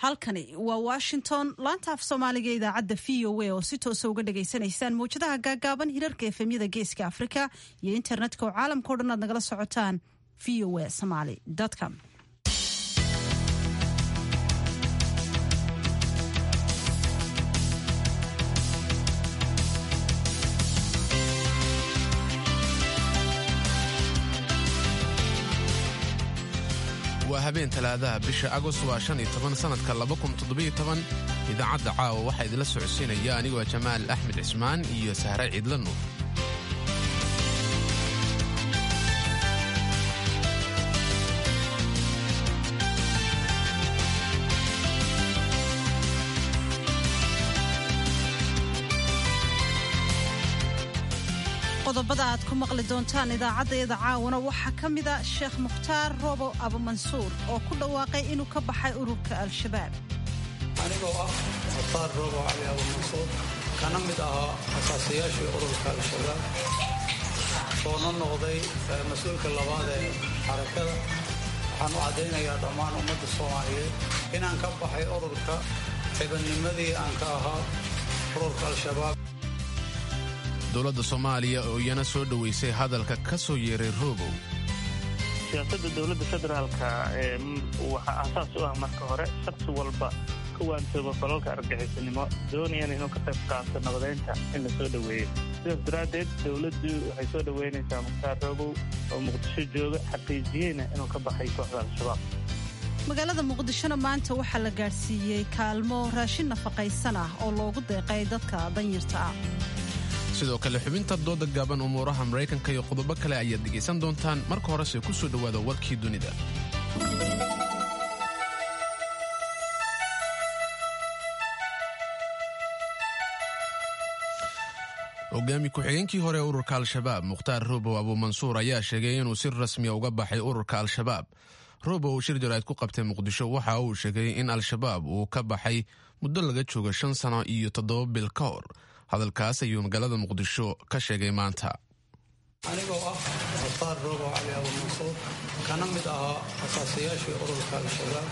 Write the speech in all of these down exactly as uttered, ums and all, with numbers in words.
halkani waa Washington laanta af Soomaaliga idaacadda V O A oo si toos ah uga dhageysanaysaan mowjadaha gaagaaban hirarka F M-yada Geeska Afrika iyo internetka oo caalamka oo dhan aad nagala socotaan v o a somali dot com. waa habeen talaadaha bisha Agost waa shan iyo toban sanadka laba kun toddoba iyo toban idaacadda caawa waxaa idila socodsiinaya anigoo Jamaal Axmed Cismaan iyo Sahra Ciidla Nuur. qodobada aad ku maqli doontaan idaacadda caawana waxaa ka mid ah Sheekh Mukhtaar Roobo Abu Mansuur oo ku dhawaaqay inuu ka baxay ururka Al-Shabaab. anigoo ah Mukhtaar Roobo Ali Abu Mansuur kana mid ahaa asaasiyaashii ururka Al-Shabaab oo noqday mas'uulka labaad ee xarakada waxaan u cadeynayaa dhammaan ummadda Soomaaliyeed inaan ka baxay ururka xibnimadii aan ka ahaa ururka Al-Shabaab. dowladda Soomaaliya oo iyana soo dhaweysay hadalka ka soo yeeray Roobow. siyaasadda dowladda federaalka ee waxa asaas u ah marka hore shaqsi walba ka waantooba falalka argagixisanimo doonayaan inuu ka qayb qaato nabadeynta in la soo dhaweeyo. sidaas daraaddeed dowladdu waxay soo dhaweynaysaa Mukhtaar Roobow oo Muqdisho jooga xaqiijiyeyna inuu ka baxay kooxda Al-Shabaab. magaalada Muqdishona maanta waxaa la gaarsiiyey kaalmo raashin nafaqaysan ah oo loogu deeqay dadka danyarta ah. sidoo kale xubinta dooda gaaban umuuraha Mareykanka iyo qodobo kale ayaad dhegeysan doontaan. marka horese ku soo dhawaada warkii dunida. hogaami ku-xigeenkii hore ee ururka Al-Shabaab Mukhtaar Roobo Abu Mansuur ayaa sheegay inuu si rasmi ah uga baxay ururka Al-Shabaab. Roobo uu shir jaraa'id ku qabtay Muqdisho waxa uu sheegay in Al-Shabaab uu ka baxay muddo laga joogo shan sano iyo toddoba bil ka hor. hadalkaas ayuu magaalada Muqdisho ka sheegay maanta. anigoo ah Mukhtaar Roobo Ali Abu Mansuur kana mid ahaa asaasiyaashii ururka Al-Shabaab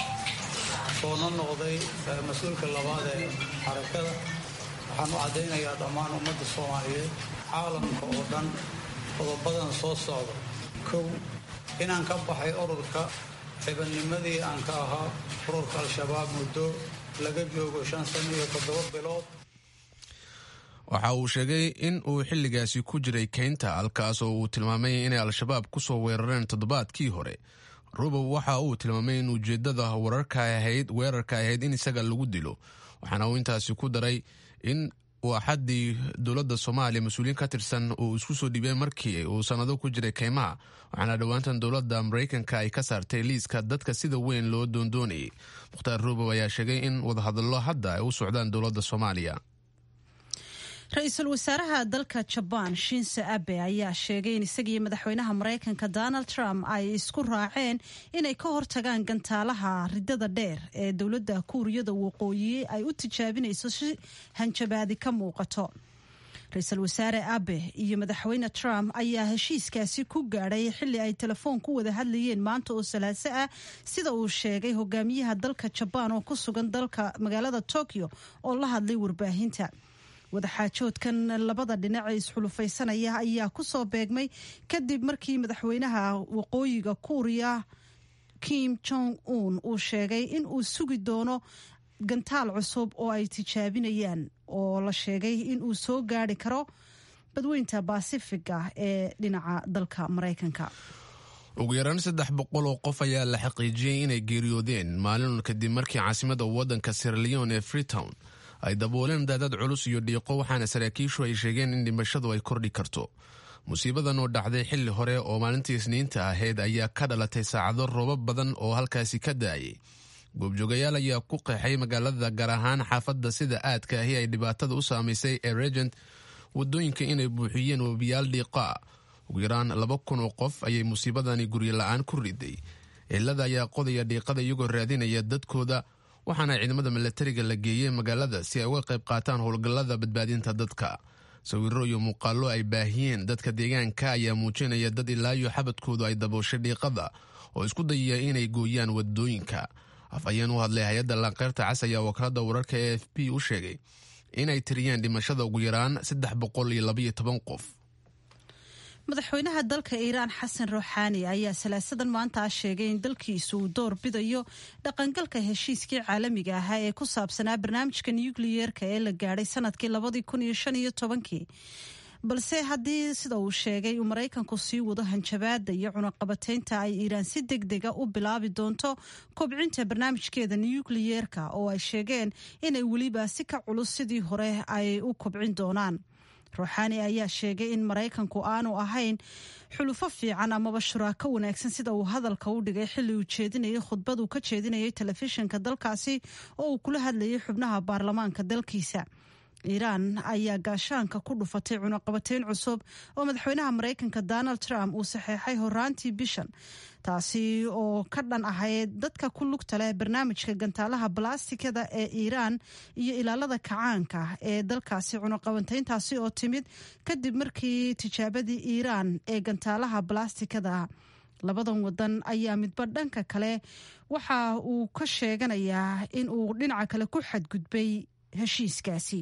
oo noqday mas'uulka labaad ee xarakada waxaan u cadeynayaa dhammaan ummadda Soomaaliyeed caalamka oo dhan qodobadan soo socda. kow inaan ka baxay ururka xibnimadii aan ka ahaa ururka Al-Shabaab muddo laga joogo shan sano iyo toddoba bilood. waxa uu sheegay in uu xilligaasi ku jiray keynta halkaas oo uu tilmaamay inay Al-Shabaab ku soo weerareen toddobaadkii hore. Roobow waxa uu tilmaamay in ujeedada wararka ahayd weerarka ahayd in isaga lagu dilo, waxaana uu intaasi ku daray in uu xaddii dowladda Soomaaliya mas'uuliin ka tirsan uu isku soo dhibay markii uu sanado ku jiray keymaha, waxaana dhowaantan dowladda Mareykanka ay ka saartay liiska dadka sida weyn loo doondoonayay. Mukhtaar Roobow ayaa sheegay in wadahadallo hadda ay u socdaan dowladda Soomaaliya. ra-iisul wasaaraha dalka Japan Shinzo Abe ayaa sheegay in isaga iyo madaxweynaha Mareykanka Donald Trump ay isku raaceen inay ka hortagaan gantaalaha ridada dheer ee dowladda Kuuriyada Waqooyi ay u tijaabinayso si hanjabaadi ka muuqato. ra-iisul wasaare Abe iyo madaxweyne Trump ayaa heshiiskaasi ku gaadhay xilli ay telefoon ku wada hadlayeen maanta oo Salaaso ah, sida uu sheegay hogaamiyaha dalka Japan oo ku sugan dalka magaalada Tokyo oo la hadlay warbaahinta. wadaxaajoodkan labada dhinac ee isxulufaysanaya ayaa ku soo beegmay kadib markii madaxweynaha waqooyiga Kuuriya Kim Jong Un uu sheegay in uu sugi doono gantaal cusub oo ay tijaabinayaan oo la sheegay in uu soo gaari karo badweynta Pacifiga ee dhinaca dalka Mareykanka. ugu yaraan saddex boqol oo qof ayaa la xaqiijiyey inay geeriyoodeen maalin kadib markii caasimadda waddanka Sierra Leone ee Freetown ay dabooleen daadad culus iyo dhiiqo, waxaana saraakiishu ay sheegeen in dhimashadu ay kordhi karto. musiibadan oo dhacday xilli hore oo maalintii Isniinta ahayd ayaa ka dhalatay saacado roobab badan oo halkaasi ka daayay. goobjoogayaal ayaa ku qeexay magaalada gaar ahaan xaafadda sida aadka ahi ay dhibaatada u saamaysay ee Regent wadooyinka inay buuxiyeen webiyaal dhiiqa. ugu yaraan laba kun oo qof ayay musiibadani guryo la'aan ku riday. cilada ayaa qodaya dhiiqada iyagoo raadinaya dadkooda, waxaana ciidamada milatariga la geeyey magaalada si ay uga qayb qaataan howlgallada badbaadinta dadka. sawirro iyo muuqaallo ay baahiyeen dadka deegaanka ayaa muujinaya dad ilaa iyo xabadkoodu ay dabooshay dhiiqada oo isku dayaya inay gooyaan wadooyinka. afhayeen u hadlay hay-adda laanqeyrta cas ayaa wakaalada wararka e f b u sheegay inay tiriyeen dhimashada ugu yaraan saddex boqol iyo labaiyo toban qof. madaxweynaha dalka iiraan xasan ruuxaani ayaa salaasadan maanta sheegay in dalkiisu uu door bidayo dhaqangalka heshiiskii caalamiga ahaa ee ku saabsanaa barnaamijka nukliyeerka ee la gaadhay sanadkii labadii kun iyo shan iyo tobankii balse haddii sida uu sheegay uu maraykanku sii wado hanjabaada iyo cunaqabateynta ay iiraan si deg dega u bilaabi doonto kobcinta barnaamijkeeda nukliyeerka oo ay sheegeen inay weliba si ka culus sidii hore ay u kobcin doonaan. ruuxaani ayaa sheegay in maraykanku aanu ahayn xulufo fiican amaba shuraako wanaagsan sida uu hadalka u dhigay xilli uu jeedinayay khudbad uu ka jeedinayay telefishinka dalkaasi oo uu kula hadlayay xubnaha baarlamaanka dalkiisa. iiraan ayaa gaashaanka ku dhufatay cunaqabateyn cusub oo madaxweynaha maraykanka donald trump uu saxeexay horaantii bishan taasi oo ka dhan ahayd dadka ku lugta leh barnaamijka gantaalaha balastikada ee iiraan iyo ilaalada kacaanka ee dalkaasi. cunaqabateyntaasi oo timid kadib markii tijaabadii iiraan ee gantaalaha balastikada labadan wadan ayaa midba dhanka kale waxa uu ka sheeganayaa in uu dhinaca kale ku xadgudbay heshiiskaasi.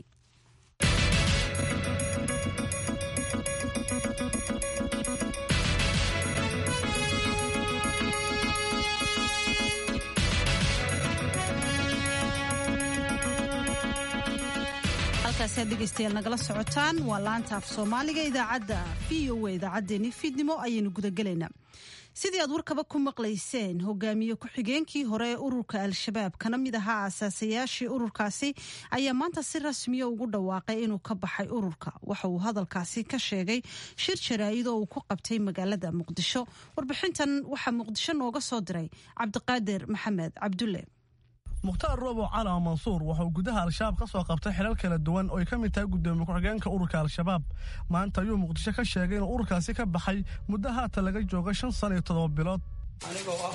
halkaasi aad dhegeystayaal nagala socotaan waa laanta af soomaaliga idaacadda v o a idaacaddeenii fiidnimo ayaynu gudagelaynaa. sidii aad warkaba ku maqlayseen hogaamiye ku-xigeenkii hore ee ururka al-shabaab kana mid ahaa aasaasayaashii ururkaasi ayaa maanta si rasmiya ugu dhawaaqay inuu ka baxay ururka. waxa uu hadalkaasi ka sheegay shir jaraa'id oo uu ku qabtay magaalada muqdisho. warbixintan waxaa muqdisho nooga soo diray cabdiqaadir maxamed cabdulle. mukhtaar roobo cali mansuur waxa uu gudaha al-shabaab ka soo qabtay xilal kala duwan oo ay ka mid tahay gudoomiye ku-xigeenka ururka al-shabaab. maanta ayuu muqdisho ka sheegay inuu ururkaasi ka baxay muddo haatan laga jooga shan sano iyo toddoba bilood. anigoo ah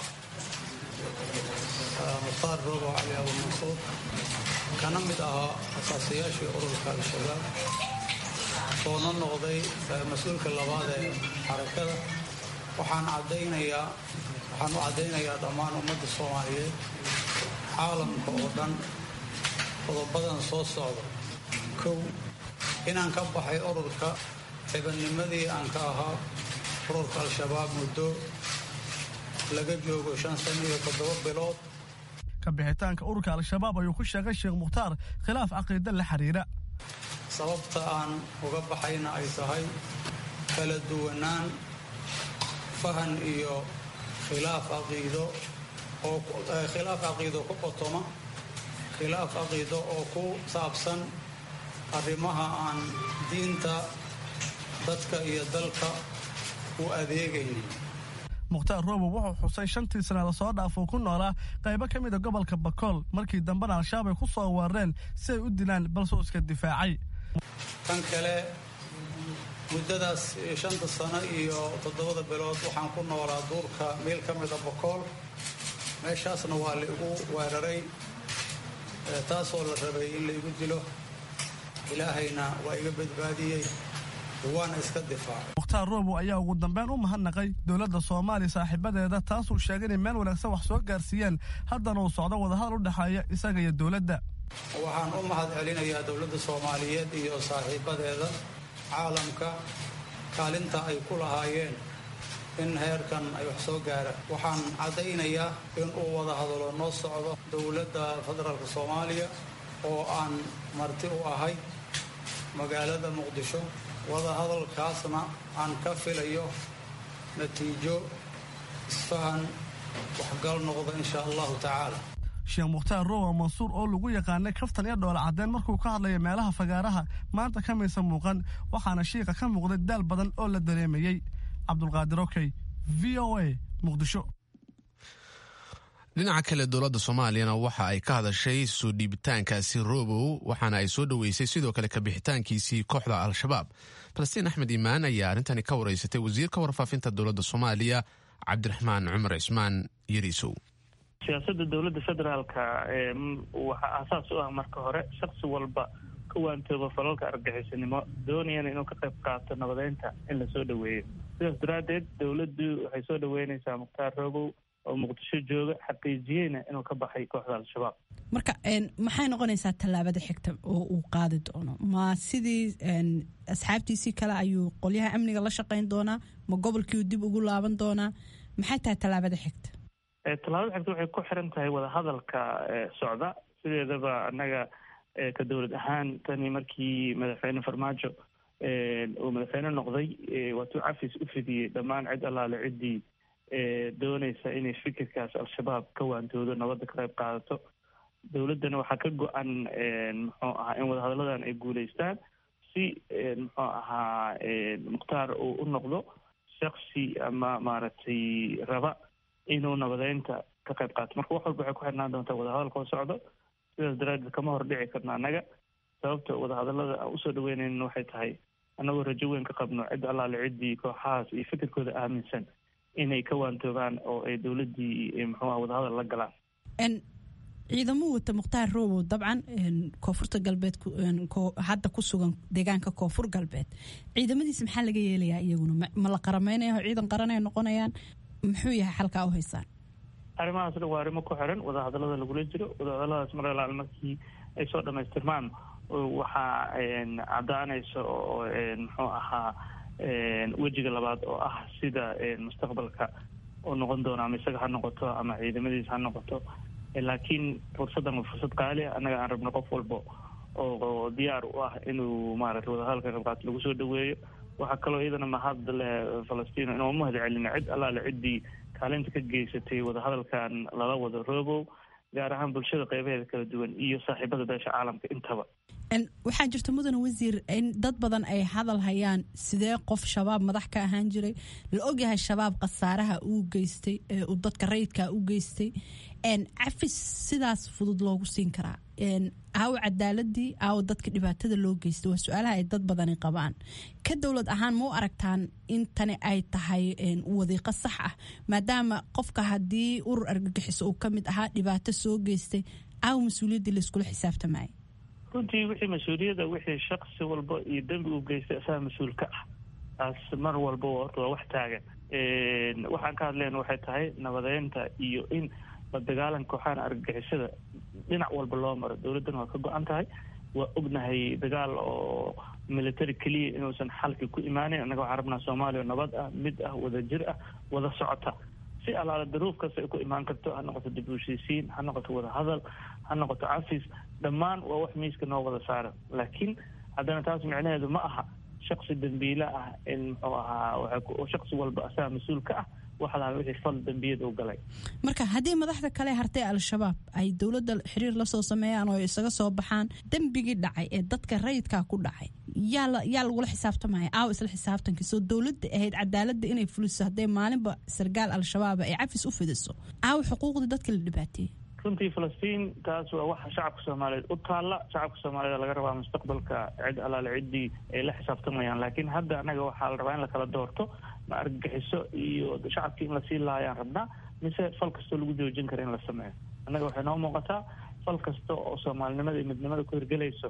mukhtaar roobo cali mansuur kana mid ahaa asaasayaashii ururka al-shabaab soona noqday mas-uulka labaad ee xarakada waxaan caddaynayaa waxaan u caddaynayaa dhammaan ummadda soomaaliyeed caalamka oo dhan qodobadan soo socda. kow inaan ka baxay ururka xibadnimadii aan ka ahaa ururka al-shabaab muddo laga joogo shan sano iyo toddoba bilood. ka bixitaanka ururka al-shabaab ayuu ku sheegay sheekh mukhtaar khilaaf caqiida la xiriira. sababta aan uga baxayna ay tahay kala duwanaan fahan iyo khilaaf caqiido oo khilaaf caqiido ku qotoma khilaaf caqiido oo ku saabsan arrimaha aan diinta dadka iyo dalka u adeegaynin. mukhtaar roobo wuxuu xusay shantii sana lasoo dhaafuu ku noolaa qaybo ka mida gobolka bakool markii dambena al-shabaab ay ku soo weerareen si ay u dilaan balsoo iska difaacay. tan kale muddadaas shanta sano iyo toddobada bilood waxaan ku noolaa duurka meel ka mida bakool. meeshaasna waa la igu weeraray taasoo la rabay in la igu dilo. ilaahayna waa iga badbaadiyey waana iska difaacay. mukhtaar roobo ayaa ugu dambeyn u mahadnaqay dowladda soomaaliya saaxiibadeeda taasuu sheegay inay meel wanaagsan wax soo gaarsiiyeen haddana uu socdo wadahadal u dhexeeya isaga iyo dowladda. waxaan u mahad celinayaa dowladda soomaaliyeed iyo saaxiibadeeda caalamka kaalinta ay ku lahaayeen in heerkan ay wax soo gaaraan. waxaan caddaynayaa in uu wada hadalo noo socdo dowladda federaalka soomaaliya oo aan marti u ahay magaalada muqdisho. wada hadalkaasna aan ka filayo natiijo isfahan waxgal noqda insha allahu tacaala. sheekh mukhtaar roobo mansuur oo lagu yaqaanay kaftan iyo dhoola caddeen markuu ka hadlaya meelaha fagaaraha maanta ka maysa muuqan waxaana shiiqa ka muuqday daal badan oo la dareemayey. cabdulqaadir okey v o a muqdisho. dhinaca kale dowladda soomaaliyana waxa ay ka hadashay soo dhiibitaankaasi roobow waxaana ay soo dhoweysay sidoo kale kabixitaankiisii kooxda al-shabaab. falastiin axmed iimaan ayaa arrintani ka wareysatay wasiirka warfaafinta dowladda soomaaliya cabdiraxmaan cumar cismaan yariisow. siyaasadda dowladda federaalka waxaa aasaas u ah marka hore shaksi walba ka waantooba falalka argaxisanimo doonayana inuu ka qayb qaato nabadeynta in lasoo dhoweeyo. sidaas daraaddeed dowladdu waxay soo dhoweynaysaa mukhtaar roobow oo muqdisho jooga xaqiijiyeyna inuu ka baxay kooxda al-shabaab. marka maxay noqonaysaa tallaabada xigta oo uu qaadi doono? ma sidii asxaabtiisii kale ayuu qolyaha amniga la shaqayn doonaa? ma gobolkii dib ugu laaban doonaa? maxay tahay tallaabada xigta? tallaabada xigta waxay ku xiran tahay wadahadalka socda. sideedaba annaga ka dowlad ahaan tani markii madaxweyne farmaajo uu madaxweyne noqday waatuu cafis u fidiyey dhammaan cid allaale ciddii doonaysa inay fikirkaas al-shabaab ka waantoodo nabadda ka qayb qaadato. dowladdana waxaa ka go-an muxuu ahaa in wadahadalladan ay guulaystaan si muxuu ahaa mukhtaar uu u noqdo shaksi ama maaragtay raba inuu nabadeynta ka qayb qaato. marka wax walba waxay ku xirnaan doontaa wadahadalka oo socdo. sidaas daraaddeed kama hor dhici karno annaga. sababta wadahadallada aan usoo dhaweynayna waxay tahay annagoo rajo weyn ka qabno cid allaale ciddii kooxahaas iyo fikirkooda aaminsan inay ka waantoobaan oo ay dowladdii muxuu aha wadahadal la galaan. ciidamo wata mukhtaar roobow dabcan koonfurta galbeed hadda ku sugan deegaanka koonfur galbeed, ciidamadiisa maxaa laga yeelayaa? iyaguna ma la qarameynaya? ciidan qaran ay noqonayaan? muxuu yahay xalkaa u haysaan? arrimahaas dhan waa arrimo ku xiran wadahadallada lagula jiro. wadahadalladaas mar alaal markii ay soo dhamaystirmaan waxaa caddaanaysa oo muxuu ahaa wejiga labaad oo ah sida mustaqbalka oo noqon doona, ama isaga ha noqoto ama ciidamadiisa ha noqoto. laakiin fursaddan waa fursad qaali ah. annaga aan rabno qof walba oo diyaar u ah inuu maaragtay wadahadalka qayb qaato lagu soo dhaweeyo. waxaa kaloo iyadana mahad leh falastiin inuu mahad celina cid allaale ciddii kaalinta ka geysatay wadahadalkan lala wado roobow, gaar ahaan bulshada qeybaheeda kala duwan iyo saaxiibada beesha caalamka intaba. waxaa jirta mudane wasiir in dad badan ay hadal hayaan sidee qof shabaab madax ka ahaan jiray, la ogyahay shabaab khasaaraha uu geystay ee uu dadka rayidka u geystay, cafis sidaas fudud loogu siin karaa? aawo cadaaladii, aawo dadka dhibaatada loo geystay? waa su-aalaha ay dad badani qabaan. ka dowlad ahaan ma u aragtaan in tani ay tahay wadiiqo sax ah, maadaama qofka haddii urur argagixiso uu ka mid ahaa dhibaato soo geystay, aawo mas-uuliyaddii layskula xisaabtamaya? runtii wixii mas-uuliyadda wixii shaksi walba iyo dembi uu geystay asaga mas-uul ka ah. taas mar walba waa wax taagan. waxaan ka hadlayna waxay tahay nabadeynta iyo in la dagaalanka kooxahan argagixisada dhinac walba loo maro. dowladdana waa ka go-an tahay. waa ognahay dagaal oo military keliya inuusan xalki ku imaaneyn. annaga waxaan rabnaa soomaaliya nabad ah, mid ah, wada jir ah, wada socota. si alaala daruuf kasta ay ku imaan karto, ha noqoto dib u heshiisiin, ha noqoto wada hadal, ha noqoto cafis, dhammaan waa wax miiska noo wada saaran. laakiin haddana taas micnaheedu ma aha shaksi dambiile ah in muxuu ahaa shaksi walba asaga mas-uul ka ah waxaa wixii fal dambiyad u galay. marka haddii madaxda kale hartay al-shabaab ay dowladda xiriir la soo sameeyaan oo isaga soo baxaan dembigii dhacay ee dadka rayidkaa ku dhacay, yaa yaa lagula xisaabtamaya? aawo isla xisaabtankii soo dowladda ahayd cadaaladda inay fuliso hadday maalinba sargaal al-shabaab ay cafis u fidiso, aawo xuquuqdii dadka la dhibaateeyey? runtii falastiin taas waa waxa shacabka soomaaliyeed u taalla. shacabka soomaaliyed laga rabaa mustaqbalka cid allaale ciddii ay la xisaabtamayaan. laakiin hadda annaga waxaa la rabaa in la kala doorto, ma argagixiso iyo shacabkii in lasii laayaan rabnaa, mise fal kastoo lagu joojin kara in la sameeyo. annaga waxay noo muuqataa fal kasta oo soomaalinimada iyo midnimada ku hirgelayso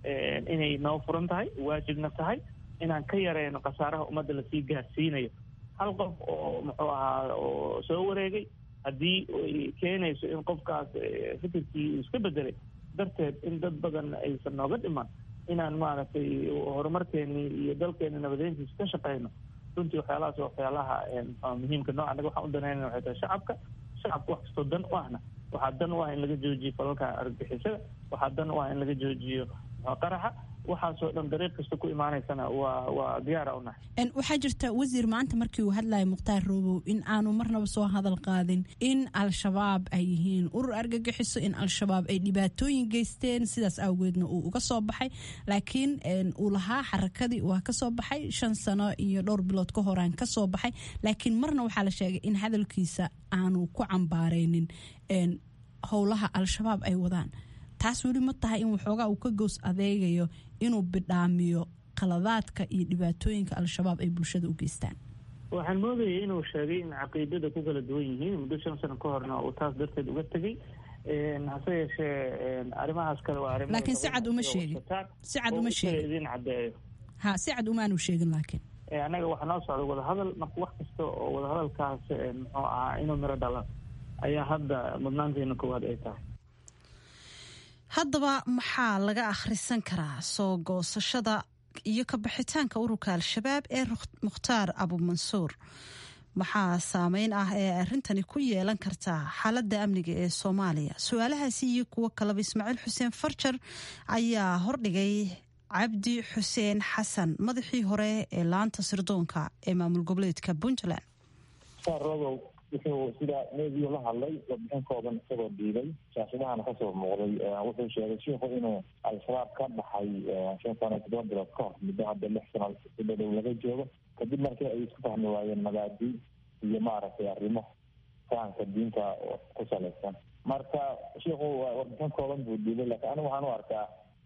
inay noo furan tahay, waajibna tahay inaan ka yareyno khasaaraha ummadda lasii gaarsiinayo. hal qof oo muxuu ahaa oo soo wareegay haddii ay keenayso in qofkaas fikirkii uu iska bedelay darteed in dad badan aysan nooga dhiman, inaan maaragtay horumarkeennii iyo dalkeena nabadeyntiisa ka shaqeyno. runtii waxyaalahaas waa waxyaalaha muhiimka nooca. annaga waxaan u danaynana waxay tahay shacabka. shacabka wax kastoo dan u ahna waxaa dan u ah in laga joojiyo falalka argagixisada, waxaa dan u ah in laga joojiyo qaraxa. waxaasoo dhan dariiq kasta ku imaanaysana waa waa diyaara u nahay. waxaa jirta wasiir maanta markii uu hadlayay mukhtaar roobow in aanu marnaba soo hadal qaadin in al-shabaab ay yihiin urur argagixiso, in al-shabaab ay dhibaatooyin geysteen, sidaas awgeedna uu uga soo baxay. laakiin uu lahaa xarakadii waa ka soo baxay shan sano iyo dhowr bilood ka horaan ka soo baxay. laakiin marna waxaa la sheegay in hadalkiisa aanu ku cambaareynin howlaha al-shabaab ay wadaan. taas weli ma tahay in waxoogaa uu ka goos adeegayo inuu bidhaamiyo qaladaadka iyo dhibaatooyinka al-shabaab ay bulshada u geystaan? waxaan moodayay inuu sheegay in caqiidada ku kala duwan yihiin. muddo shan sano ka horna uu taas darteed uga tegey. hase yeeshee arrimahaas kale waa arrimo laakiin si cad uma sheegin si cad uma sheegin idin caddeeyo ha si cad umaanu sheegin. laakiin annaga waxaa noo socda wadahadal marka wax kasta oo wadahadalkaas muxuu ahaa inuu miro dhalo ayaa hadda mudnaanteena koowaad ay tahay. haddaba maxaa laga akhrisan karaa soo goosashada iyo ka bixitaanka ururka al-shabaab ee mukhtaar abumansuur? maxaa saameyn ah ee arrintani ku yeelan kartaa xaaladda amniga ee Soomaaliya? su-aalahaasi iyo kuwo kaleba Ismaaciil Xuseen Farjar ayaa hordhigay Cabdi Xuseen Xasan, madaxii hore ee laanta sirdoonka ee maamul goboleedka Puntland. Rogow wuxuu sida meediyo la hadlay warbixin kooban isagoo dhiibay shaashadahan ka soo muuqday. wuxuu sheegay shiikhu inuu al-shabaab ka baxay shan sano todoba bilood ka hor muddo hadda lix sano dhow laga joogo kadib markii ay isku fahmi waayeen mabaadi iyo maaragtay arrimo fahamka diinta ku salaysan. marka shiikhu warbixin kooban buu dhiibay, laakiin anigu waxaan u arkaa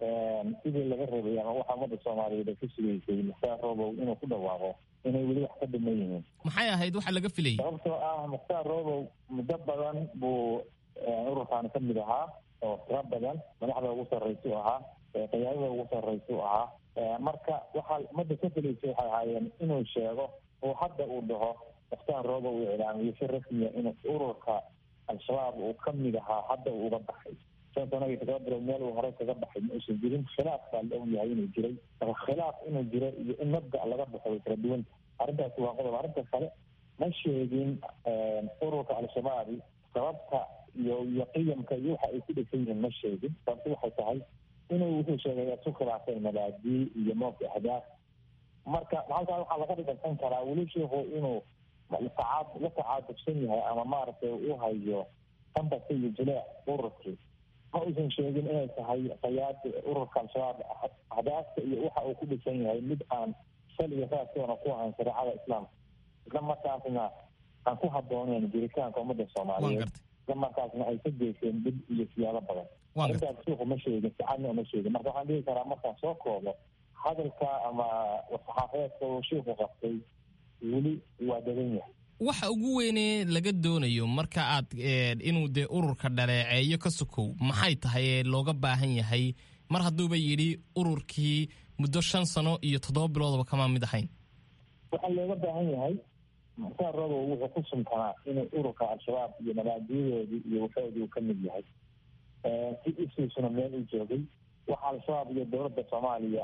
sidii laga rabay ama waxa ummadda Soomaaliyeed ka sugaysay Mukhtaar Robow inuu ku dhawaaqo inay weli wax ka dhiman yihiin. maxay ahayd waxa laga filayay? sababtoo ah Mukhtaar Robow muddo badan buu ururkan ka mid ahaa oo tiro badan madaxda ugu sarreysa u ahaa, qiyaadada ugu sarreysa u ahaa. marka waxaa ummadda ka filaysay waxay ahaayeen inuu sheego oo hadda uu dhaho Mukhtaar Robow uu ilaamiyo si rasmiya inuu ururka al-shabaab uu ka mid ahaa hadda uu uga baxay. sanadii todoba bilood meel uu horey kaga baxay ma uusan jirin. khilaaf baa la ogyahay inuu jiray. khilaaf inuu jiro iyo in mabda laga baxo way kala duwan. arrintaasi waa qodob. arrinta kale ma sheegin ururka al-shabaab sababta iyo iyo qiyamka iyo waxa ay ku dhegsan yihiin ma sheegin. sababta waxay tahay inuu wuxuu sheegay ku khilaafay mabaadii iyo mowqif ahdaaf. marka halkaa waxaa laga dhigsan karaa weli sheekhu inuu tacaad la tacaadubsan yahay ama maaragtay uu hayo qambasa iyo jileec ururkii. ma uusan sheegin inay tahay qayaad ururka al-shabaab ahdaafta iyo waxa uu ku dhisan yahay mid aan sal iyo raaskoona ku ahayn shareecada islaamka, isla markaasna aan ku habbooneyn jiritaanka ummadda Soomaaliyeed, isla markaasna ay ka geyseen dib iyo siyaalo badan. arrintaas suuqu ma sheegin, sicadna ma sheegin. marka waxaan dhihi karaa markaan soo koobo hadalka ama saxaafadeedka uu shiiku qabtay weli waa dagan yahay. waxa ugu weynee laga doonayo marka aad inuu dee ururka dhaleeceeyo ka sokow maxay tahay ee looga baahan yahay mar hadduuba yidhi ururkii muddo shan sano iyo toddoba biloodaba kama mid ahayn? waxaa looga baahan yahay Mukhtaar Robow wuxuu ku suntanaa inuu ururka al-shabaab iyo mabaadiyadoodii iyo waxoodii uu ka mid yahay. si isuusuna meel u joogay waxa al-shabaab iyo dowladda Soomaaliya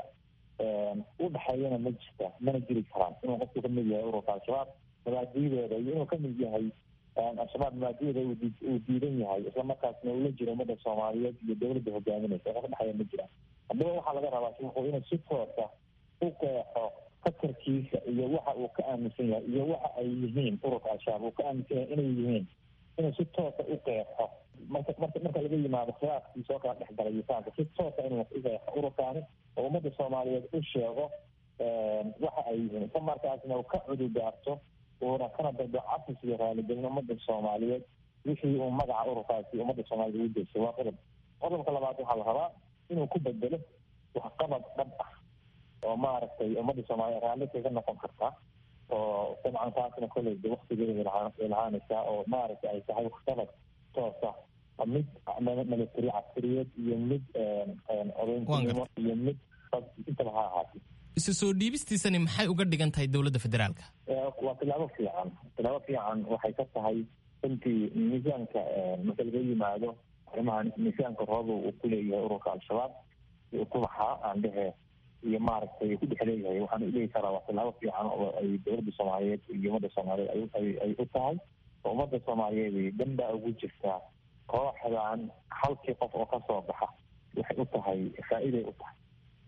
u dhexeeyana ma jirta, mana jiri karaan inuu qofku ka mid yahay ururka al-shabaab mabaadiyadeeda iyo inuu ka mid yahay al-shabaab mabaadiyadeeda uu diidan yahay, isla markaasna uu la jiro ummadda Soomaaliyeed iyo dowladda hogaaminaysa. waxa ka dhexeeya ma jiraan. haddaba waxaa laga rabaa shiikhu inuu si toosa u qeexo fakarkiisa iyo waxa uu ka aaminsan yahay iyo waxa ay yihiin ururka al-shabaab uu ka aaminsan yahay inay yihiin inuu si toosa u qeexo. marka marka marka laga yimaado khilaafkii soo kala dhex galay isaanka si toosa inuu u qeexo ururkaani oo ummadda Soomaaliyeed u sheego waxa ay yihiin, isla markaasna uu ka cududaarto uuna kana dado cafis iyo raaligelin ummadda Soomaaliyeed wixii uu magaca ururkaasi ummadda Soomaaliyeed ugu jeestay. waa qodob. qodobka labaad waxaa la rabaa inuu ku bedelo waxqabad dhab ah oo maaragtay ummadda Soomaaliyeed raalli kaga noqon karta oo dabcan taasna kolley de waktigeeda lahaanaysaa oo maaragtay ay tahay waxqabad toosa mid military caskariyeed iyo mid odayntinimo iyo mid intaba ha ahaatay. isu soo dhiibistiisani maxay uga dhigan tahay dowladda federaalka? waa tilaabo fiican. tilaabo fiican waxay ka tahay intii miisaanka marka laga yimaado arrimahan miisaanka Robow uu ku leeyahay ururka al-shabaab iyo kubaxa aan dhehe iyo maaragtay ku dhex leeyahay. waxaan dhihi karaa waa tilaabo fiican oo ay dowladda Soomaaliyeed iyo ummadda Soomaaliyeed ay u tahay oo ummadda Soomaaliyeed dhanbaa ugu jirtaa kooxdan halkii qof oo ka soo baxa waxay u tahay faa'iiday u tahay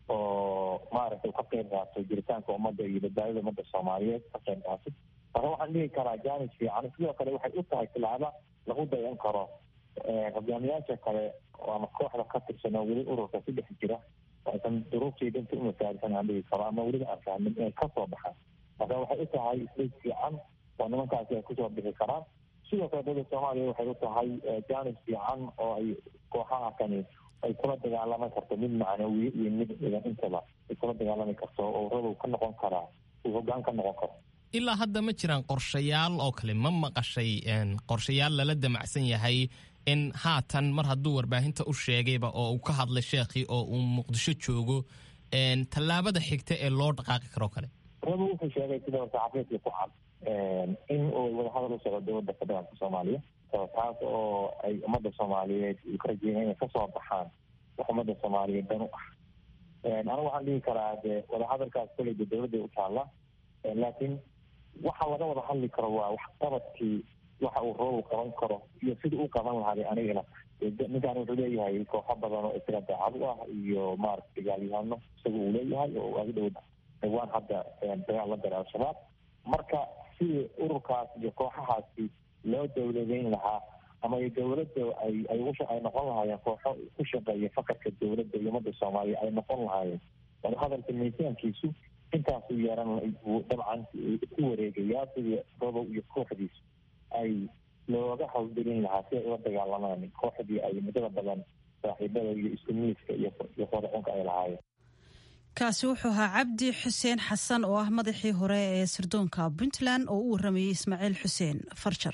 oo maaragtay ka qayb qaato jiritaanka ummadda iyo badbaadada ummadda Soomaaliyeed ka qayb qaato. marka waxaan dhihi karaa jaanis fiican. sidoo kale waxay u tahay tilaabo lagu dayan karo hogaamiyaasha kale ama kooxda ka tirsan oo weli ururka ku dhex jira aysan duruuftii danta u masaarisan aan dhihi karo ama weliba aan fahmin inay ka soo baxaan. marka waxay u tahay isleys fiican oo nimankaasi ay kusoo bixi karaan. sidoo kale dowladda Soomaaliya waxay u tahay jaanis fiican oo ay kooxaha kani ay kula dagaalami karto mid macnawiye iyo mid ciidan intaba ay kula dagaalami karto oo Robow ka noqon karaa uu hoggaan ka noqon karo. ilaa hadda ma jiraan qorshayaal oo kale ma maqashay qorshayaal lala damacsan yahay in haatan mar hadduu warbaahinta u sheegayba oo uu ka hadlay sheekhii oo uu muqdisho joogo tallaabada xigta ee loo dhaqaaqi karo kale? rabo wuxuu sheegay sida saxafiyiinta ku cad in uu wadahadal u socdo dowladda federaalka soomaaliya taas oo ay ummadda soomaaliyeed ka rajeeyeen inay kasoo baxaan wax ummadda soomaaliyeed dan u ah anigu waxaan dhihi karaa dee wadahadalkaas koleyda dowladda u taalla laakiin waxa laga wada hadli karo waa waxqabadkii waxa uu roobu qaban karo iyo sida uu qaban lahaday anigana ninkaan wuxuu leeyahay kooxo badan oo isla daacad u ah iyo maaragta dagaalyahano isaga uu leeyahay oo aga dhow dhawaan hadda dagaal la galay al-shabaab marka sidii ururkaas iyo kooxahaasi loo dowladeyn lahaa ama dowladda ay ay ay noqon lahaayeen kooxo ku shaqeeya fakarka dowladda iyo ummadda soomaaliya ay noqon lahaayeen wadahadalka miisaankiisu intaasuu yeeran dabcan ku wareegayaa sidii robow iyo kooxdiisu ay looga hawlgelin lahaa si ay ula dagaalamaan kooxdii ay muddada badan saaxiibada iyo isku miiska iyo wadaxunka ay lahaayeen kaasi wuxuu ahaa cabdi xuseen xasan oo ah madaxii hore ee sirdoonka puntland oo u waramayey ismaaciil xuseen farjar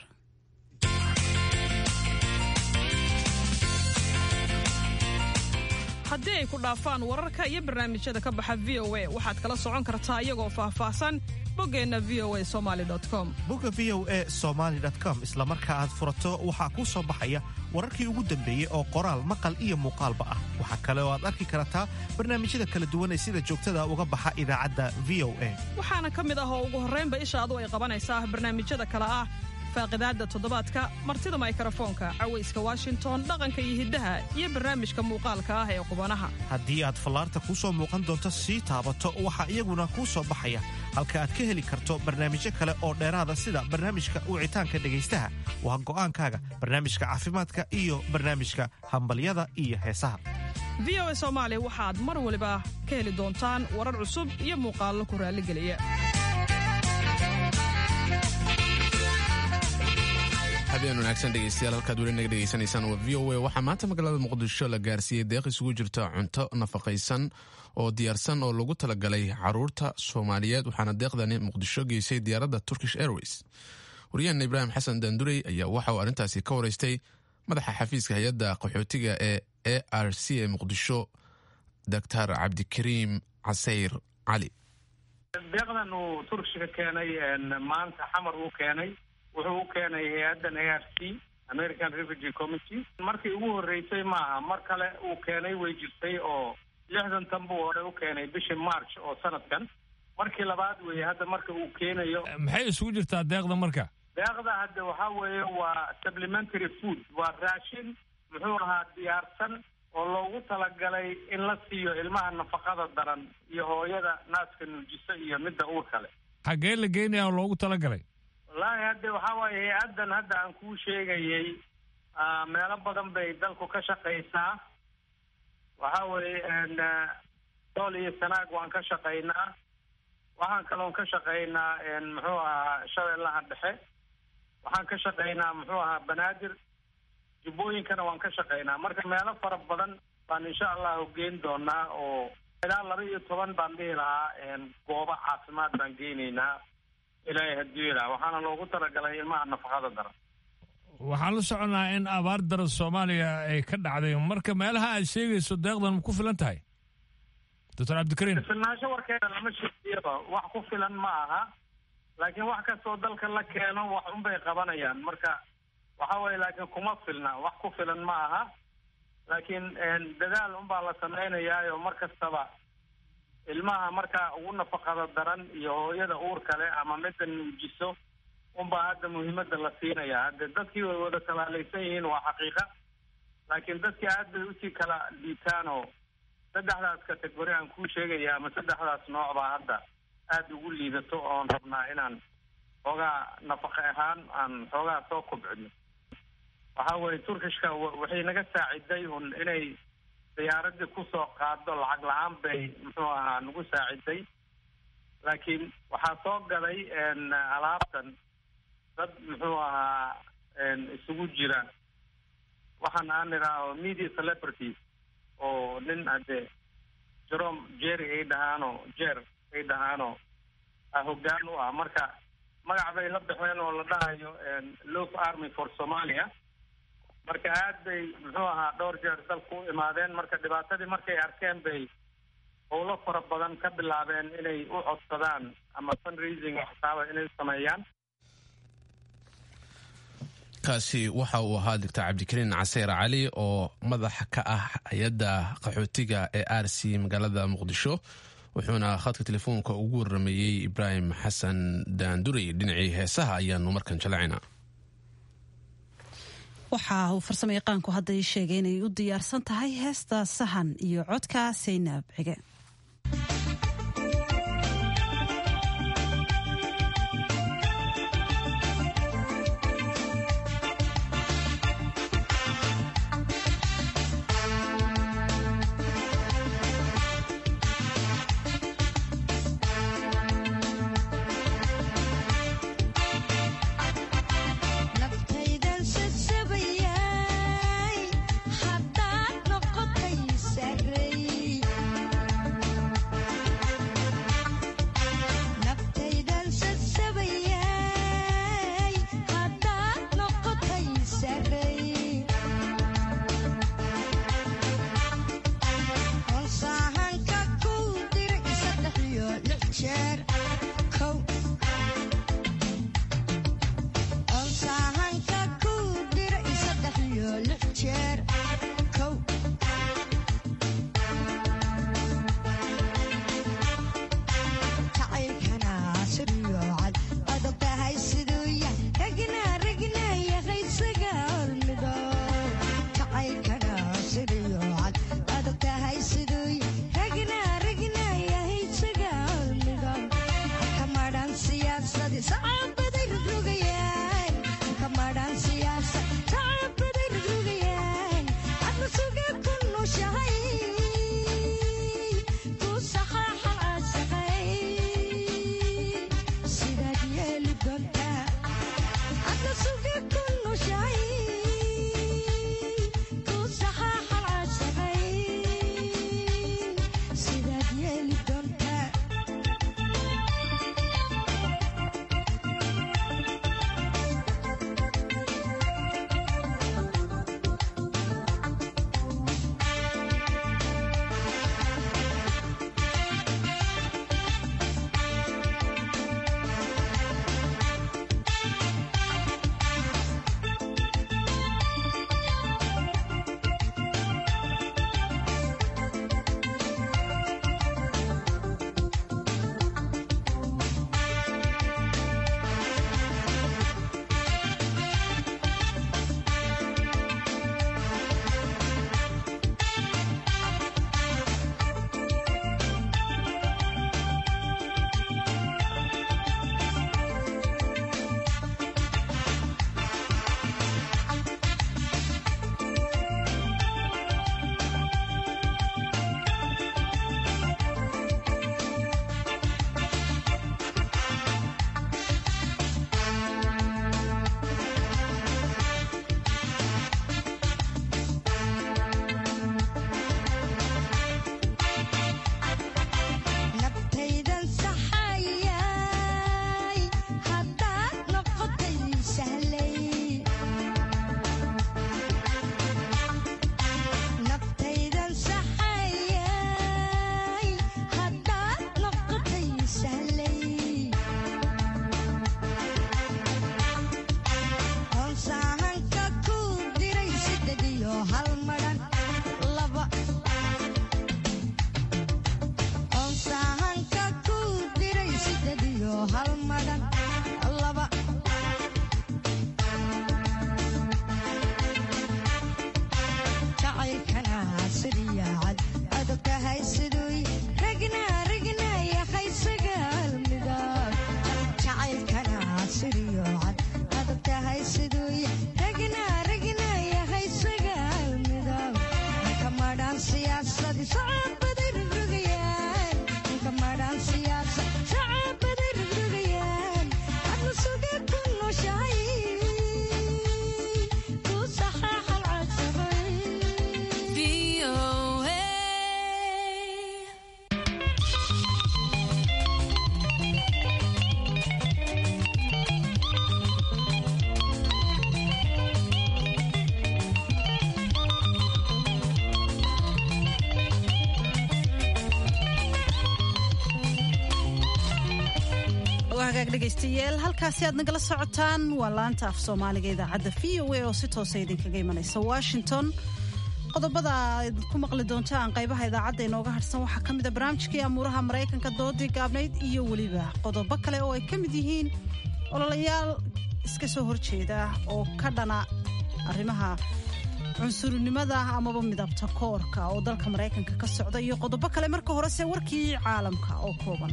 haddii ay ku dhaafaan wararka iyo barnaamijyada ka baxa v o a waxaad kala socon kartaa iyagoo faahfaahsan boggeenna v o a somaali com bogga v o a somaali com isla marka aad furato waxaa kuu soo baxaya wararkii ugu dambeeyey oo qoraal maqal iyo muuqaalba ah waxaa kale oo aad arki kartaa barnaamijyada kala duwan ee sida joogtada uga baxa idaacadda v o a waxaana ka mid ah oo ugu horraynba ishaadu ay qabanaysaa barnaamijyada kale ah faaqidaadda toddobaadka martida mikrofoonka cawayska washington dhaqanka iyo hiddaha iyo barnaamijka muuqaalka ah ee qubanaha haddii aad fallaarta kuu soo muuqan doonto sii taabato waxaa iyaguna kuu soo baxaya halka aad ka heli karto barnaamijyo kale oo dheeraada sida barnaamijka wicitaanka dhegaystaha waa go'aankaaga barnaamijka caafimaadka iyo barnaamijka hambalyada iyo heesaha v o a soomaali waxaad mar waliba ka heli doontaan warar cusub iyo muuqaallo ku raalligeliya habeen wanaagsan dhegeystayaal halkaad weli naga dhegeysanaysaan waa v o a waxaa maanta magaalada muqdisho la gaarsiiyey deeq isugu jirta cunto nafaqaysan oo diyaarsan oo lagu talagalay caruurta soomaaliyeed waxaana deeqdani muqdisho geysay diyaaradda turkish airways waryahan ibraahim xasan daandurey ayaa waxa uu arrintaasi ka waraystay madaxa xafiiska hay-adda qaxootiga ee a r c ee muqdisho doctor cabdikariim casayr cali deeqdan uu turkishka keenay maanta xamar uu keenay wuxuu u keenay hay-addan a r c american refugee committee markii ugu horreysay maaha mar kale uu keenay way jirtay oo lixdan tan buu hore u keenay bishii march oo sanadkan markii labaad weeye hadda marka uu keenayo maxay isugu jirtaa deeqda marka deeqda hadda waxaa weeye waa supplementary food waa raashin muxuu ahaa diyaarsan oo loogu talagalay in la siiyo ilmaha nafaqada daran iyo hooyada naaska nuujisa iyo midda uurka leh xaggee la geenaya oo loogu talagalay wallaahi hadde waxaa waaye hay-addan hadda aan kuu sheegayay meelo badan bay dalku ka shaqaysaa waxaa weeye dool iyo sanaag waan ka shaqaynaa waxaan kaloon ka shaqaynaa muxuu ahaa shabeellaha dhexe waxaan ka shaqaynaa muxuu ahaa banaadir jubbooyinkana waan ka shaqaynaa marka meelo fara badan baan insha allahu geyn doonaa oo ilaa laba iyo toban baan dhihi lahaa goobo caafimaad baan geynaynaa ilaahay hadduu ilaa waxaana loogu talagalay ilmaha nafaqada daran waxaan la soconaa in abaar daran soomaaliya ay ka dhacday marka meelaha aad sheegayso deeqdan ma ku filan tahay doctor cabdikariim filnaansho warkeeda lama sheegiyaba wax ku filan ma aha laakiin wax kastoo dalka la keeno wax unbay qabanayaan marka waxa weye laakiin kuma filna wax ku filan ma aha laakiin dadaal unbaa la sameynayaayo mar kastaba ilmaha markaa ugu nafaqada daran iyo hooyada uur kale ama midda nuujiso unbaa hadda muhiimada la siinaya hadde dadkii way wada talaalaysan yihiin waa xaqiiqa laakiin dadkii aad bay usii kala liitaan oo saddexdaas kategori aan kuu sheegaya ama saddexdaas nooc baa hadda aada ugu liidato oon rabnaa inaan xoogaa nafaqa ahaan aan xoogaa soo kobcino waxaa weye turkishka waxay naga saaciday un inay diyaaradii kusoo qaado lacag la-aan bay muxuu ahaa nagu saaciday laakiin waxaa soo gaday alaabtan dad muxuu ahaa isugu jira waxaan aan idhaaho media celebrities oo nin hadde jerome jerry ay dhahaano jer ay dhahaano hoggaan u ah marka magac bay la baxeen oo la dhahayo love army for somalia marka aad bay muxuu ahaa dhowr jeer dalku u imaadeen marka dhibaatadii markay arkeen bay howlo fara badan ka bilaabeen inay u codsadaan ama fundraising xisaaba inay sameeyaan. kaasi waxa uu ahaa doctor cabdikariin caseer cali oo madaxa ka ah hay-adda qaxootiga ee r c magaalada muqdisho, wuxuuna khadka telefoonka ugu warameeyey ibraahim xasan daandurey. dhinacii heesaha ayaanu markan jalacinaa. waxa uu farsamo yaqaanku hadda ii sheegay inay u diyaarsan tahay heesta sahan iyo codka Saynab Cige. hagaag dhegaystayaal halkaasi aad nagala socotaan waa laanta af soomaaliga idaacadda v o a oo si toosa idinkaga imanaysa washington. qodobada aad ku maqli doontaan qaybaha idaacadda inooga harsan waxaa ka mid a barnaamijkii amuuraha maraykanka doodii gaabnayd iyo weliba qodobo kale oo ay ka mid yihiin ololayaal iska soo horjeeda oo ka dhana arrimaha cunsurinimada amaba midabta koorka oo dalka maraykanka ka socda iyo qodobo kale. marka horese warkii caalamka oo kooban.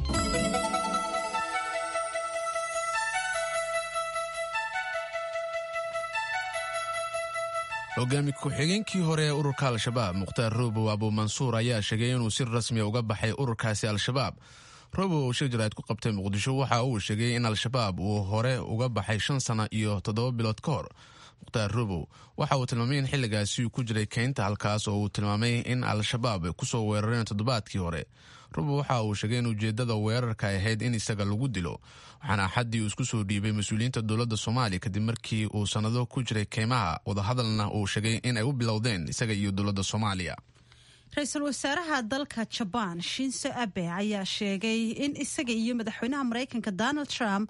hogaami ku-xigeenkii hore ee ururka al-shabaab mukhtaar roobow abu mansuur ayaa sheegay inuu si rasmiya uga baxay ururkaasi al-shabaab. roobow oo shir jaraa'id ku qabtay muqdisho waxa uu sheegay in al-shabaab uu hore uga baxay shan sano iyo toddoba bilood ka hor. mukhtaar roobow waxa uu tilmaamay in xilligaasi uu ku jiray keynta halkaas oo uu tilmaamay in al-shabaab ay kusoo weerareen toddobaadkii hore. roobow waxa uu sheegay in ujeeddada weerarka ahayd in isaga lagu dilo, waxaana axaddii uu isku soo dhiibay mas-uuliyiinta dowladda soomaaliya kadib markii uu sannado ku jiray keymaha. wadahadalna uu sheegay in ay u bilowdeen isaga iyo dowladda soomaaliya. ra-iisul wasaaraha dalka jabaan shinzo abe ayaa sheegay in isaga iyo madaxweynaha maraykanka donald trump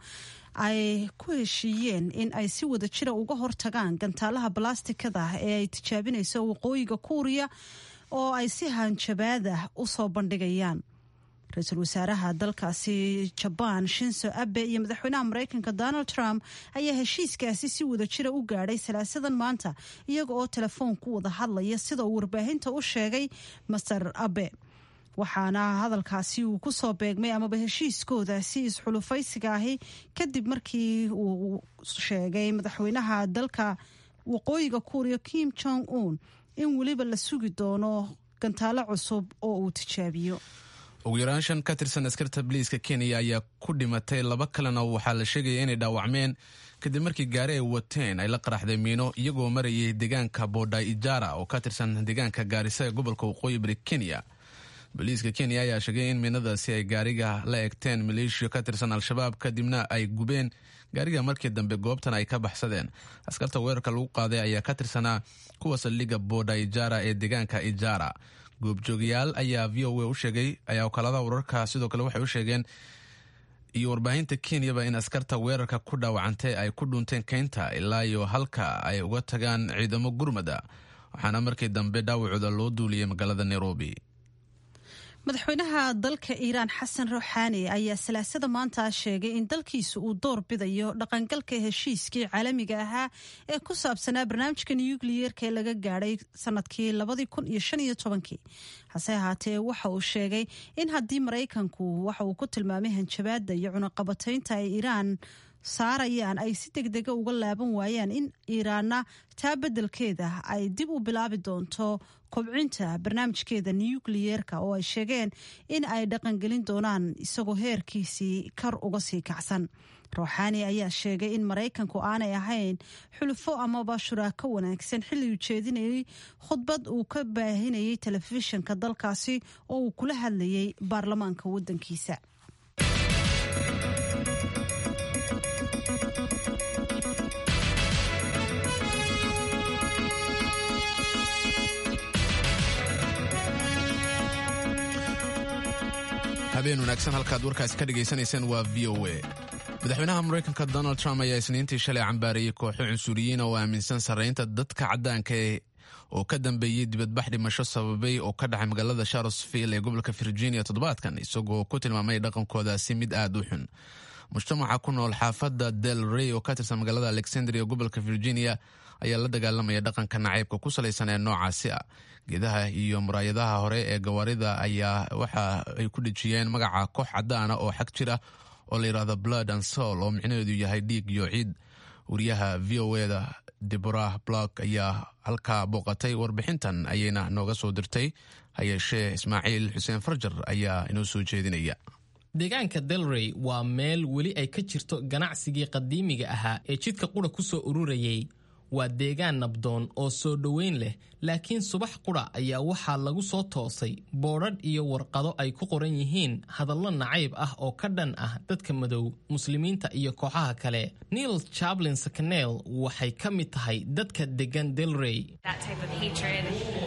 ay ku heshiiyeen in ay si wada jira uga hortagaan gantaalaha balastikada ee ay tijaabinayso waqooyiga kuuriya oo ay si hanjabaadah u soo bandhigayaan. ra-iisul wasaaraha dalkaasi jabaan shinzo abe iyo madaxweynaha maraykanka donald trump ayaa heshiiskaasi si wada jira u gaadhay salaasadan maanta iyaga oo telefoon ku wada hadlaya sida uu warbaahinta u sheegay master abe. waxaana hadalkaasi uu ku soo beegmay amaba heshiiskooda si isxulufaysiga ahi kadib markii uu sheegay madaxweynaha dalka waqooyiga kuuriya kim jong un in weliba la sugi doono gantaalo cusub oo uu tijaabiyo. ugu yaraan shan ka tirsan askarta biliiska kenya ayaa ku dhimatay, laba kalena waxaa la sheegaya inay dhaawacmeen kadib markii gaari ay wateen ay la qaraxday miino iyagoo marayay deegaanka boodai ijara oo ka tirsan deegaanka gaarisa ee gobolka waqooyi bari kenya. boliiska kenya ayaa sheegay in miinadaasi ay gaariga la egteen maleeshiya ka tirsan al-shabaab kadibna ay gubeen gaariga markii dambe goobtan ay ka baxsadeen. askarta weerarka lagu qaaday ayaa ka tirsanaa kuwa saldhigga booda ijara ee deegaanka ijara. goobjoogayaal ayaa v o a u sheegay ayaa wakaaladaha wararka sidoo kale waxay u sheegeen iyo warbaahinta kenyaba in askarta weerarka ku dhaawacantay ay ku dhunteen keynta ilaa iyo halka ay uga tagaan ciidamo gurmada, waxaana markii dambe dhaawacooda loo duuliyey magaalada nairobi. madaxweynaha dalka iiraan xasan ruuxaani ayaa salaasada maanta sheegay in dalkiisu uu door bidayo dhaqangalka heshiiskii caalamiga ahaa ee ku saabsanaa barnaamijka nukliyeerka ee laga gaadhay sanadkii labadii kun iyo shan iyo tobankii. hase ahaatee waxa uu sheegay in haddii maraykanku waxa uu ku tilmaamay hanjabaadda iyo cunaqabataynta ay iiraan saarayaan ay si degdega uga laaban waayaan in iiraanna taa beddelkeeda ay dib u bilaabi doonto kobcinta barnaamijkeeda nukliyeerka oo ay sheegeen in ay dhaqangelin doonaan isagoo heerkiisii kar uga sii kacsan. ruuxaani ayaa sheegay in maraykanku aanay ahayn xulufo amaba shuraako wanaagsan xilli uu jeedinayay khudbad uu ka baahinayay telefishinka dalkaasi oo uu kula hadlayay baarlamaanka waddankiisa. habeen wanaagsan halkaad warkaasi ka dhagaysanaysaan waa v o a. madaxweynaha maraykanka donald trump ayaa isniintii shalay cambaarayay kooxo cunsuriyiin oo aaminsan sarraynta dadka caddaanka ee oo ka dambeeyey dibadbax dhimasho sababay oo ka dhacay magaalada charlottesville ee gobolka virginia toddobaadkan, isagoo ku tilmaamay dhaqankoodaasi mid aad u xun. mujtamaca ku nool xaafadda del rey oo ka tirsan magaalada alexandria gobolka virginia ayaa la dagaalamaya dhaqanka nacaybka ku salaysan ee noocaasi ah. geedaha iyo muraayadaha hore ee gawaarida ayaa waxa ay ku dhejiyeen magaca koox caddaana oo xag jira oo la yidhaahdo blood and soul oo micnaheedu yahay dhiig iyo ciid. wariyaha v o eda deborah block ayaa halkaa booqatay, warbixintan ayayna nooga soo dirtay. hayeeshee ismaaciil xuseen farjar ayaa inoo soo jeedinaya. deegaanka delrey waa meel weli ay ka jirto ganacsigii qadiimiga ahaa ee jidka qura ku soo ururayay. waa deegaan nabdoon oo soo dhoweyn leh, laakiin subax qura ayaa waxaa lagu soo toosay boodhadh iyo warqado ay ku qoran yihiin hadallo nacayb ah oo ka dhan ah dadka madow, muslimiinta iyo kooxaha kale. neil chaplin sakaneel waxay ka mid tahay dadka degan delrey.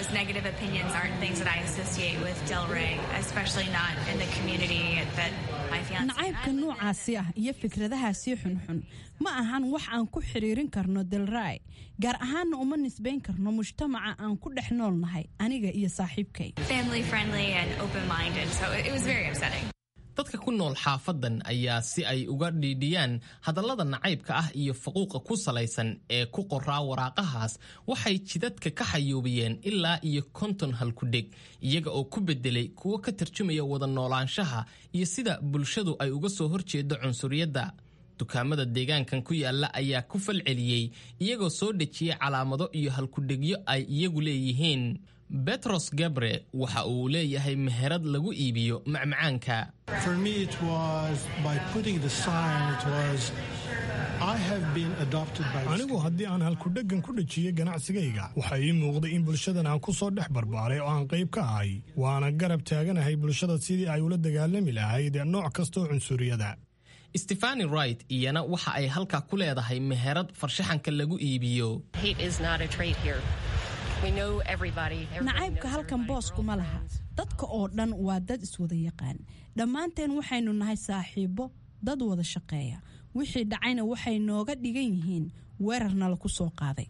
negative opinions aren't things that I associate with Delray, especially not in the community that my fiancé. nacaybka noocaasi ah iyo fikradahaasi xunxun ma ahan wax aan ku xiriirin karno Delray, gaar ahaan uma nisbayn karno mujtamaca aan ku dhex noolnahay aniga iyo saaxiibkay. Family friendly and open minded, so it was very upsetting. dadka ku nool xaafadan ayaa si ay uga dhiidhiyaan hadallada nacaybka ah iyo faquuqa ku salaysan ee ku qoraa waraaqahaas waxay jidadka ka xayuubiyeen ilaa iyo konton halkudheg iyaga oo ku bedelay kuwo ka tarjumaya wada noolaanshaha iyo sida bulshadu ay uga soo horjeedo cunsuriyadda. dukaamada deegaankan ku yaala ayaa ku falceliyey iyagoo soo dhejiyay calaamado iyo halkudhegyo ay iyagu leeyihiin. Petros Gabre waxa uu leeyahay meherad lagu iibiyo macmacaanka. For me it was by putting the sign it was I have been adopted by anigu haddii aan halkudhegan ku dhejiyey ganacsigayga waxa ii muuqday in bulshadan aan ku soo dhex barbaaray oo aan qayb ka ahay waana garab taaganahay bulshada sidii ay ula dagaalami lahayd nooc kastoo cunsuriyada. Stephanie Wright iyana waxa ay halka ku leedahay meherad farshaxanka lagu iibiyo. Hate is not a trait here. nacaybka halkan boos kuma laha dadka oo dhan waa dad iswada yaqaan dhammaanteen waxaynu nahay saaxiibo dad wada shaqeeya wixii dhacayna waxay nooga dhigan yihiin weerarna lagu soo qaaday.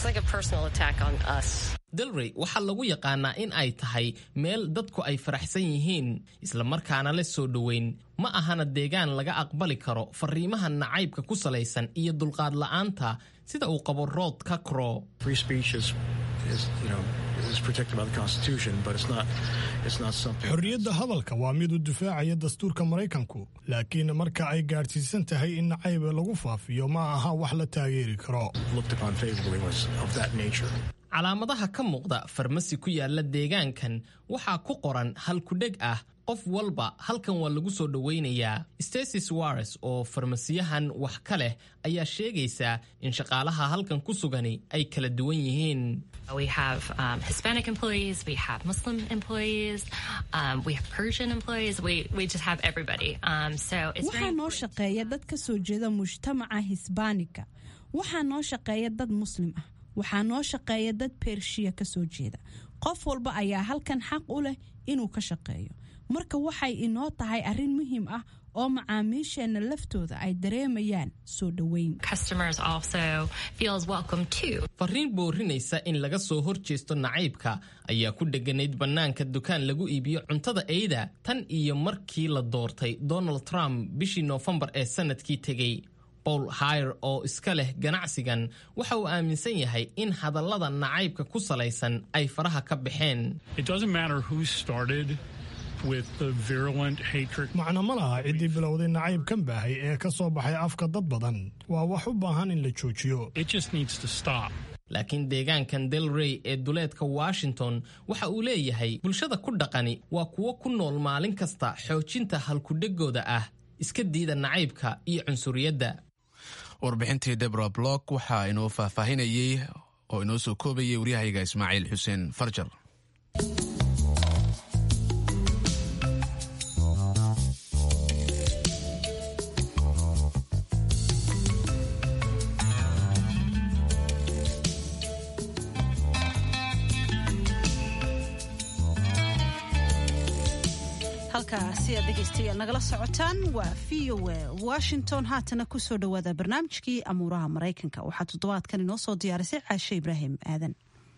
Delray waxaa lagu yaqaanaa in ay tahay meel dadku ay faraxsan yihiin isla markaana la soo dhoweyn ma ahana deegaan laga aqbali karo fariimaha nacaybka ku salaysan iyo dulqaad la'aanta sida uu qabo Rod Kakro. Free speech is is you know is protected by the Constitution, but it's not it's not something. xorriyadda hadalka waa mid u difaacaya dastuurka Mareykanku laakiin marka ay gaarsiisan tahay in nacayb lagu faafiyo ma aha wax la taageeri karo. Looked upon favorably was of that nature. calaamadaha ka muuqda farmasi ku yaala deegaankan waxaa ku qoran halkudheg ah qof walba halkan waa lagu soo dhaweynayaa. Stacy Suarez oo farmasiyahan wax ka leh ayaa sheegaysa in shaqaalaha halkan ku sugani ay kala duwan yihiin. We have um, Hispanic employees, we have Muslim employees, um, we have Persian employees, we we just have everybody. Um, so it's waxaa noo shaqeeya dad ka soo jeeda mujtamaca Hisbaanika, waxaa noo shaqeeya dad Muslim ah, waxaa noo shaqeeya dad Pershiya ka soo jeeda. qof walba ayaa halkan xaq u leh inuu ka shaqeeyo. marka waxay inoo tahay arrin muhiim ah oo macaamiisheena laftooda ay dareemayaan soo dhaweyn. Customers also feels welcome too. Fariin boorinaysa in laga soo horjeesto nacaybka ayaa ku dheganayd bannaanka dukaan lagu iibiyo cuntada eyda tan iyo markii la doortay Donald Trump bishii November ee sanadkii tegay. Paul Heyer oo iska leh ganacsigan waxa uu aaminsan yahay in hadallada nacaybka ku salaysan ay faraha ka baxeen. It doesn't matter who started with the virulent hatred. macna ma laha ciddii bilowday nacaybkan baahay ee ka soo baxay afka dad badan waa wax u baahan in la joojiyo. It just needs to stop. laakiin deegaankan Delray ee duleedka Washington waxa uu leeyahay bulshada ku dhaqani waa kuwo ku nool maalin kasta xoojinta halkudhegooda ah iska diida nacaybka iyo cunsuriyadda. warbixintii Deborah Block waxa inoo faahfaahinayay oo inoo soo koobayay wariyahayga Ismaaciil Xuseen Farjar. halkaasi aad dhegaystayaal nagala socotaan waa v o a Washington. haatana ku soo dhowaada barnaamijkii amuuraha Maraykanka waxaa toddobaadkan inoo soo diyaarisay Caashe Ibraahim Aadan.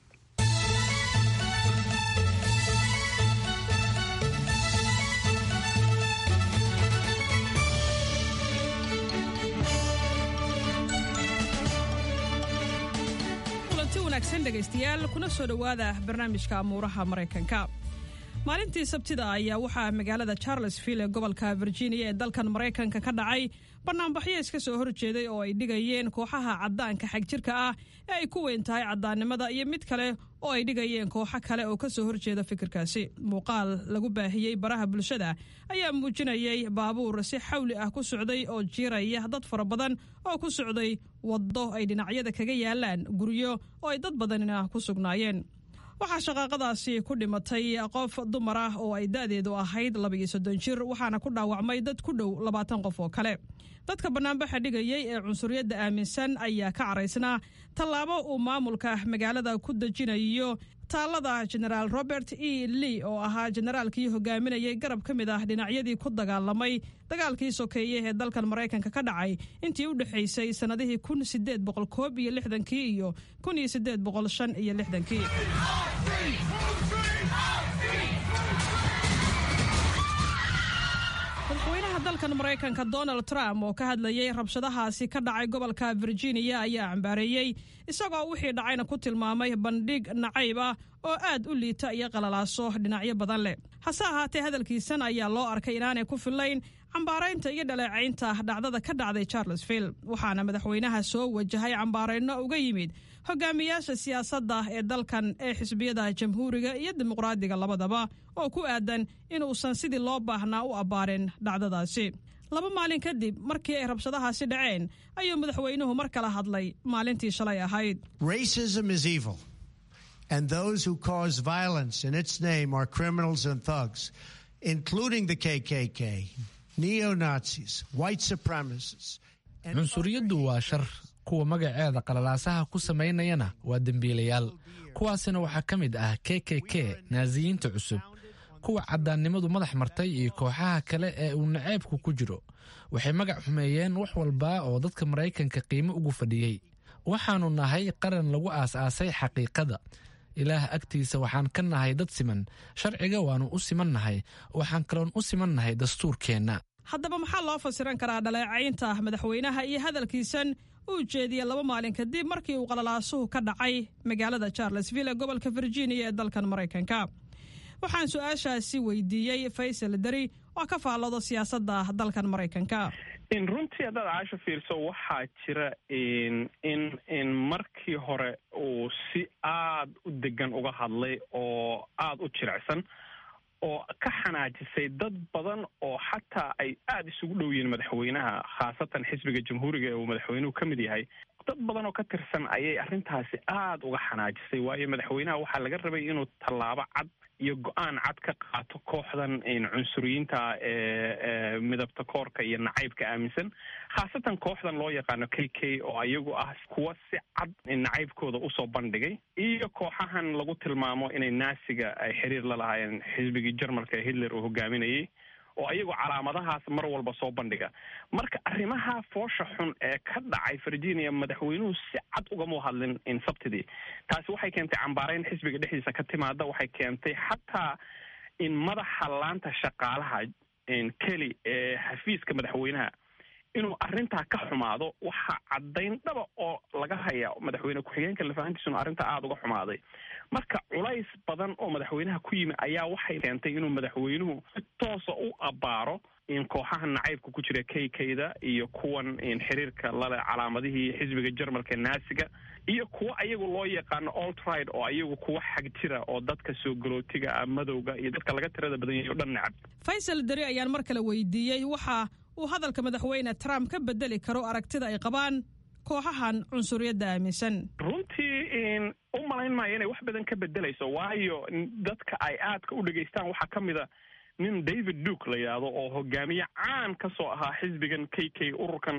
kulanti wanaagsan dhegaystayaal kuna soo dhowaada barnaamijka amuuraha Maraykanka. maalintii sabtida ayaa waxaa magaalada Charlottesville ee gobolka Virginia ee dalkan Maraykanka ka dhacay banaanbaxyo iska soo horjeeday oo ay dhigayeen kooxaha caddaanka xagjirka ah ee ay ku weyn tahay caddaannimada iyo mid kale oo ay dhigayeen kooxo kale oo ka soo horjeeda fikirkaasi. muuqaal lagu baahiyey baraha bulshada ayaa muujinayay baabuur si xawli ah ku socday oo jiiraya dad fara badan oo ku socday waddo ay dhinacyada kaga yaalaan guryo oo ay dad badanina ku sugnaayeen. waxaa shaqaaqadaasi ku dhimatay qof dumar ah oo ay da'deedu ahayd laba iyo soddon jir waxaana ku dhaawacmay dad ku dhow labaatan qof oo kale. dadka banaanbaxa dhigayay ee cunsuriyadda aaminsan ayaa ka caraysnaa tallaabo uu maamulka magaalada ku dejinayo taalada jenaraal robert e lee oo ahaa jenaraalkii hogaaminayay garab ka mid ah dhinacyadii ku dagaalamay dagaalkii sokeeye ee dalkan maraykanka ka dhacay intii u dhexaysay sannadihii kun sideed boqol koob iyo lixdankii iyo kun iyo sideed boqol shan iyo lixdankii madaxweynaha dalkan maraykanka donald trump oo ka hadlayay rabshadahaasi ka dhacay gobolka virginia ayaa cambaareeyey isagoo wixii dhacayna ku tilmaamay bandhig nacayb ah oo aad u liita iyo qalalaaso dhinacyo badan leh hase ahaatee hadalkiisan ayaa loo arkay inaanay ku fillayn cambaaraynta iyo dhaleecaynta dhacdada ka dhacday charlesville waxaana madaxweynaha soo wajahay cambaarayno uga yimid hogaamiyaasha siyaasadda ee dalkan ee xisbiyada jamhuuriga iyo dimuqraadiga labadaba oo ku aadan inuusan sidii loo baahnaa u abbaarin dhacdadaasi laba maalin kadib markii ay rabshadahaasi dhaceen ayuu madaxweynuhu mar kala hadlay maalintii shalay ahayd Racism is evil, and those who cause violence in its name are criminals and thugs, including the K K K, neo-Nazis, white supremacists. cunsuriyaddu waa shar kuwa magaceeda qalalaasaha ku samaynayana waa dembiilayaal kuwaasina waxaa ka mid ah K K K naaziyiinta cusub kuwa caddaannimadu madax martay iyo kooxaha kale ee uu naceebku ku jiro waxay magac xumeeyeen wax walba oo dadka maraykanka qiimo ugu fadhiyey waxaannu nahay qaran lagu aas-aasay xaqiiqada ilaah agtiisa waxaan ka nahay dad siman sharciga waannu u simannahay waxaan kaloon u simannahay dastuurkeenna haddaba maxaa loo fasiran karaa dhaleecaynta madaxweynaha iyo hadalkiisan uu jeediyey laba maalin kadib markii uu qalalaasuhu ka dhacay magaalada charlesville ee gobolka virginia ee dalkan maraykanka waxaan su-aashaasi weydiiyey faysal dari oo ka faalloodo siyaasadda dalkan maraykanka in runtii haddaad caasho fiirso waxaa jira in in in markii hore uu si aad u degan uga hadlay oo aad u jirecsan oo ka xanaajisay dad badan oo xataa ay aada isugu dhow yihiin madaxweynaha khaasatan xisbiga jamhuuriga ee uu madaxweynuhu ka mid yahay dad badan oo ka tirsan ayay arrintaasi aada uga xanaajisay waayo madaxweynaha waxaa laga rabay inuu tallaabo cad iyo go-aan cad ka qaato kooxdan cunsuriyiinta ee midabta koorka iyo nacaybka aaminsan khaasatan kooxdan loo yaqaano k k oo iyagu ah kuwa si cad nacaybkooda usoo bandhigay iyo kooxahan lagu tilmaamo inay naasiga ay xiriir la lahaayeen xisbigii jarmalka ee hitler uu hogaaminayay oo iyagu calaamadahaas mar walba soo bandhiga marka arrimaha foosha xun ee ka dhacay virginia madaxweynuhu si cad ugama hadlin in sabtidii taasi waxay keentay cambaarayn xisbiga dhexdiisa ka timaada waxay keentay xataa in madaxa laanta shaqaalaha keli ee xafiiska madaxweynaha inuu arrintaa ka xumaado waxaa caddayn dhaba oo laga haya madaxweyne ku-xigeenka lafahantiisuna arrintaa aada uga xumaaday marka culays badan oo madaxweynaha ku yimi ayaa waxay keentay inuu madaxweynuhu si toosa u abbaaro in kooxaha nacaybka ku jira k k-da iyo kuwan xiriirka lale calaamadihii xisbiga jarmalka naasiga iyo kuwa ayagu loo yaqaano altride oo ayagu kuwa xag jira oo dadka soo galootiga ah madowga iyo dadka laga tirada badan yahay o dhan nacab faysal dari ayaan mar kale weydiiyey waxa uu hadalka madaxweyne trump ka bedeli karo aragtida ay qabaan kooxahan cunsuriyadda aaminsan runtii u malayn maayo inay wax badan ka bedelayso waayo dadka ay aadka u dhegaystaan waxaa ka mid a nin david duke la yidhaahdo oo hogaamiye caan ka soo ahaa xisbigan k k ururkan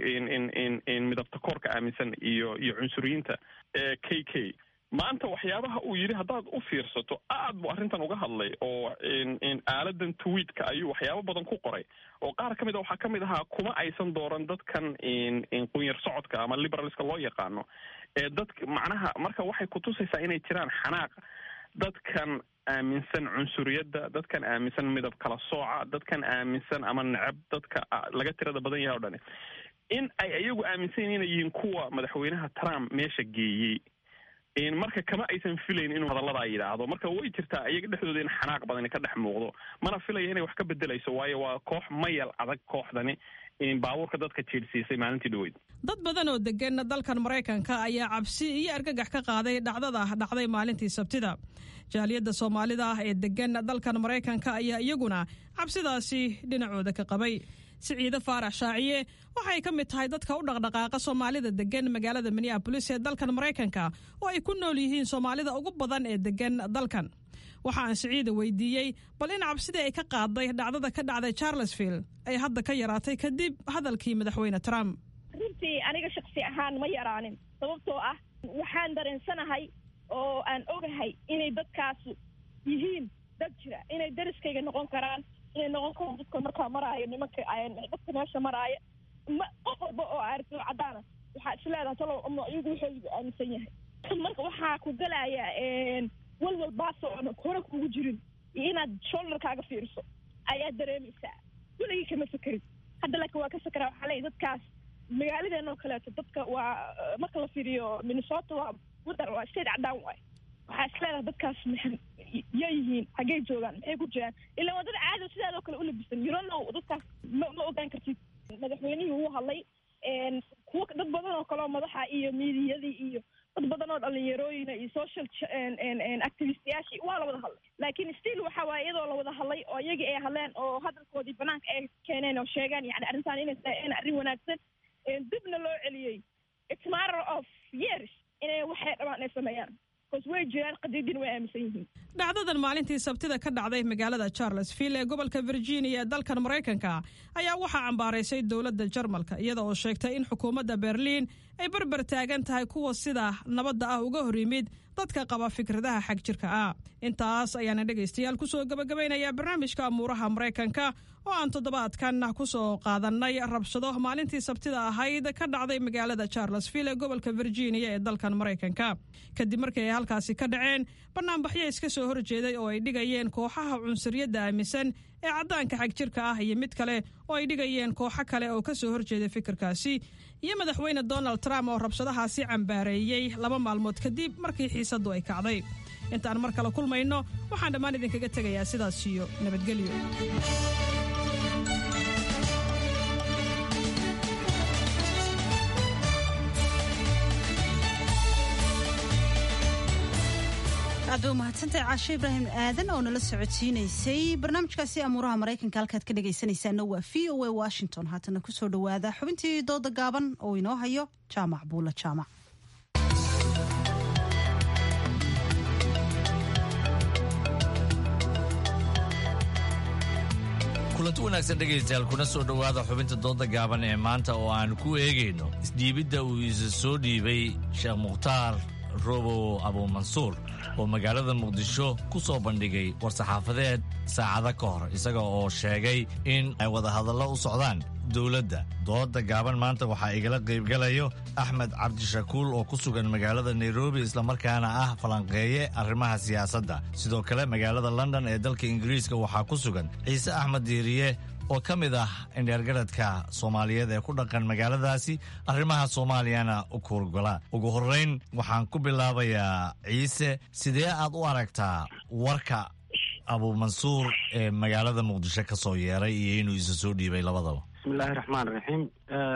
in midabta koorka aaminsan iyo iyo cunsuriyiinta ee k k maanta waxyaabaha uu yidhi haddaad u fiirsato aad buu arrintan uga hadlay oo aaladan tweetka ayuu waxyaabo badan ku qoray oo qaar ka mid a waxaa ka mid ahaa kuma aysan dooran dadkan qunyar socodka ama liberalska loo yaqaano ee dadka macnaha marka waxay kutusaysaa inay jiraan xanaaq dadkan aaminsan cunsuriyadda dadkan aaminsan midab kala sooca dadkan aaminsan ama necab dadka laga tirada badan yahay o dhani in ay iyagu aaminsan inay yihiin kuwa madaxweynaha trump meesha geeyey marka kama aysan filayn inuu hadalladaa yidhaahdo marka way jirtaa iyaga dhexdooda in xanaaq badani ka dhex muuqdo mana filaya inay wax ka bedelayso waayo waa koox mayal adag kooxdani baabuurka dadka jiirsiisay maalintii dhaweyd dad badan oo degan dalkan maraykanka ayaa cabsi iyo argagax ka qaaday dhacdada dhacday maalintii sabtida jaaliyadda soomaalida ah ee degan dalkan maraykanka ayaa iyaguna cabsidaasi dhinacooda ka qabay siciide faarax shaaciye waxay ka mid tahay dadka u dhaqdhaqaaqa soomaalida degan magaalada minneabolis ee dalkan maraykanka oo ay ku nool yihiin soomaalida ugu badan ee degan dalkan waxa aan siciida weydiiyey bal in cabsidii ay ka qaaday dhacdada ka dhacday charlesville ay hadda ka yaraatay kadib hadalkii madaxweyne trump runtii aniga shaksi ahaan ma yaraanin sababtoo ah waxaan dareensanahay oo aan ogahay inay dadkaas yihiin dad jira inay dariskayga noqon karaan inay noqon karaan dadka markaa maraayo nimanka dadka meesha maraaya ma qof walba oo aragto caddaana waxaa isleedahay talow ama iyagu wuxuu aaminsan yahay marka waxaa ku galaya walwal baasoo aan hore kugu jirin iyo inaad shoulderkaaga fiiriso ayaa dareemaysaa weligii kama fekerin hadda laakiin waa ka fekeraa waxaa leeyahay dadkaas magaaladeena oo kaleeto dadka waa marka la fiiriyo Minnesota waa waddan waa state caddaan waay waxaa isleedahay dadkaas maxay yihiin xaggee joogaan maxay ku jiraan ilaa waa dad caadi sidaadoo kale u labisan you don't know dadkaas ma ma ogaan kartid madaxweynihii wuu hadlay kuwa dad badan oo kale oo madaxa iyo miidiyadii iyo dad badan oo dhalinyarooyina iyo social activistiyaashii waa la wada hadlay laakiin still waxa waaye iyadoo la wada hadlay oo iyagii ay hadleen oo hadalkoodii banaanka ay keeneen oo sheegaan yani arrintan inay tahay arrin wanaagsan dibna loo celiyey it's matter of years inay waxay dhabaan ay sameeyaan way jiraan qadiidin way aaminsan yihiin dhacdadan maalintii sabtida ka dhacday magaalada Charlottesville ee gobolka Virginia ee dalkan Mareykanka ayaa waxaa cambaaraysay dowladda Jarmalka iyada oo sheegtay in xukuumadda Berlin ay barbar taagan tahay kuwa sida nabadda ah uga hor yimid dadka qaba fikradaha xag jirka ah intaas ayaana dhageystayaal ku soo gabagabeynaya barnaamijka amuuraha Mareykanka oo aan toddobaadkan ku soo qaadanay rabshado maalintii sabtida ahayd ka dhacday magaalada Charlottesville ee gobolka Virginia ee dalkan Mareykanka kadib markii ay halkaasi ka dhaceen banaanbaxyo iska soo horjeeday oo ay dhigayeen kooxaha cunsuriyadda aaminsan ee caddaanka xag jirka ah iyo mid kale oo ay dhigayeen kooxo kale oo ka soo horjeeday fikirkaasi iyo madaxweyne Donald Trump oo rabshadahaasi cambaareeyay laba maalmood kadib markii xiisaddu ay kacday intaan mar kale kulmayno waxaan dhammaan idinkaga tegayaa sidaas iyo nabadgelyo aad u mahadsantahay caashe ibraahim aadan oo nala socodsiinaysay barnaamijkaasi amuuraha maraykanka halkaad ka dhagaysanaysaana waa v o a washington haatana kusoo dhowaada xubintii dooda gaaban oo inoo hayo jaamac buula jaamac kulanti wanaagsan dhegaystayaal kuna soo dhowaada xubinta dooda gaaban ee maanta oo aan ku eegayno isdhiibidda uu isa soo dhiibay sheekh mukhtaar robow abuumansuur oo magaalada muqdisho ku soo bandhigay war-saxaafadeed saacado ka hor isaga oo sheegay in ay wadahadallo u socdaan dowladda dooda gaaban maanta waxaa igala qaybgalayo axmed cabdishakuul oo ku sugan magaalada nairobi islamarkaana ah falanqeeye arrimaha siyaasadda sidoo kale magaalada london ee dalka ingiriiska waxaa ku sugan ciise axmed diiriye oo ka mid ah indheergaradka soomaaliyeed ee ku dhaqan magaaladaasi arrimaha soomaaliyana u kuurgola ugu horrayn waxaan ku bilaabayaa ciise sidee aad u aragtaa warka abuumansuur ee magaalada muqdisho ka soo yeeray iyo inuu isa soo dhiibay labadaba bismillaahi raxmaan raxiim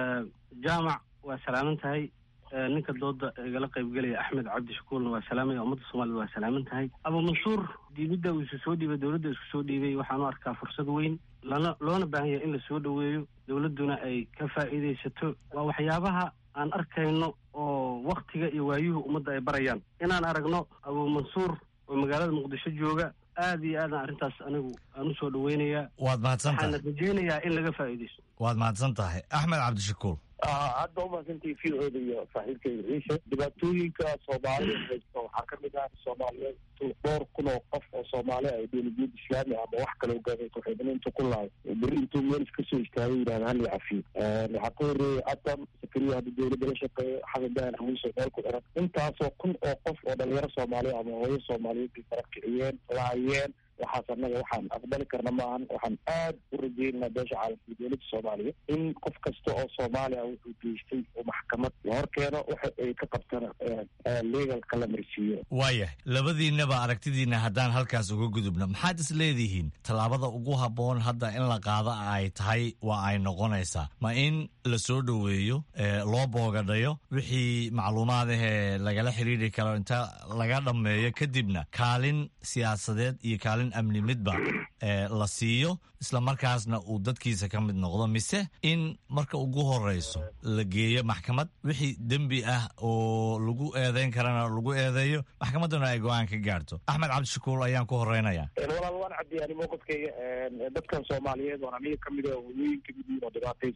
jaamac waa salaaman tahay ninka dooda igala qaybgelaya axmed cabdishakuulna waa salaamaya ummadda soomaalida waa salaaman tahay abuumansuur diibidda uu isu soo dhiibay dowladda isku soo dhiibay waxaan u arkaa fursad weyn lana loona baahan yahay in la soo dhoweeyo dowladduna ay ka faa'iidaysato waa waxyaabaha aan arkayno oo wakhtiga iyo waayuhu ummadda ay barayaan inaan aragno abuumansuur oo magaalada muqdisho jooga aad iyo aadaan arrintaas anigu aan u soo dhoweynayaa waad mahadsantahay waxaana rajeynayaa in laga faa'iidaysto waad mahadsan tahay axmed cabdishakuul hadda umahadsantay v o da iyo saaxiibkayga ciise dhibaatooyinka soomaalida haysta waxaa ka mid ah soomaaliyeed dhowr kun oo qof oo soomaali ah ideolojiyad islaami ama wax kale ogaada waxaydhaninta ku lahay beri intuu meel iska soo istaagay yidhahda hal cafiyo waxaa ka horreeyay adam sakariya hadda dowladda la shaqeeyo xasan dahan hawiiso meel ku xiran intaasoo kun oo qof oo dhalinyaro soomaaliya ama hooyo soomaaliyeed bay fara kiciyeen laayeen waxaas annaga waxaan aqbali karna maahan waxaan aad u rajeynaa beesha caalamka iyo dowladda soomaaliya in qof kasta oo soomaaliya wuxuu geystay oo maxkamad la hor keeno waxa ay ka qabtana legalka la marsiiyo waayahay labadiinaba aragtidiina haddaan halkaas uga gudubno maxaad is leedihiin tallaabada ugu habboon hadda in la qaado ay tahay waa ay noqonaysaa ma in la soo dhoweeyo loo boogadhayo wixii macluumaad ahee lagala xiriiri karo inta laga dhammeeyo kadibna kaalin siyaasadeed iyo kaalin amni midba la siiyo isla markaasna uu dadkiisa ka mid noqdo mise in marka ugu horeyso la geeyo maxkamad wixii dembi ah oo lagu eedeyn karana lagu eedeeyo maxkamadduna ay go-aan ka gaarto axmed cabdishakuul ayaan ku horeynayaa walaal waan caddeeyaan mowqifkayga dadkan soomaaliyeed waan aniga ka mid ah hooyooyin ka mid yihiin oo dhibaataysan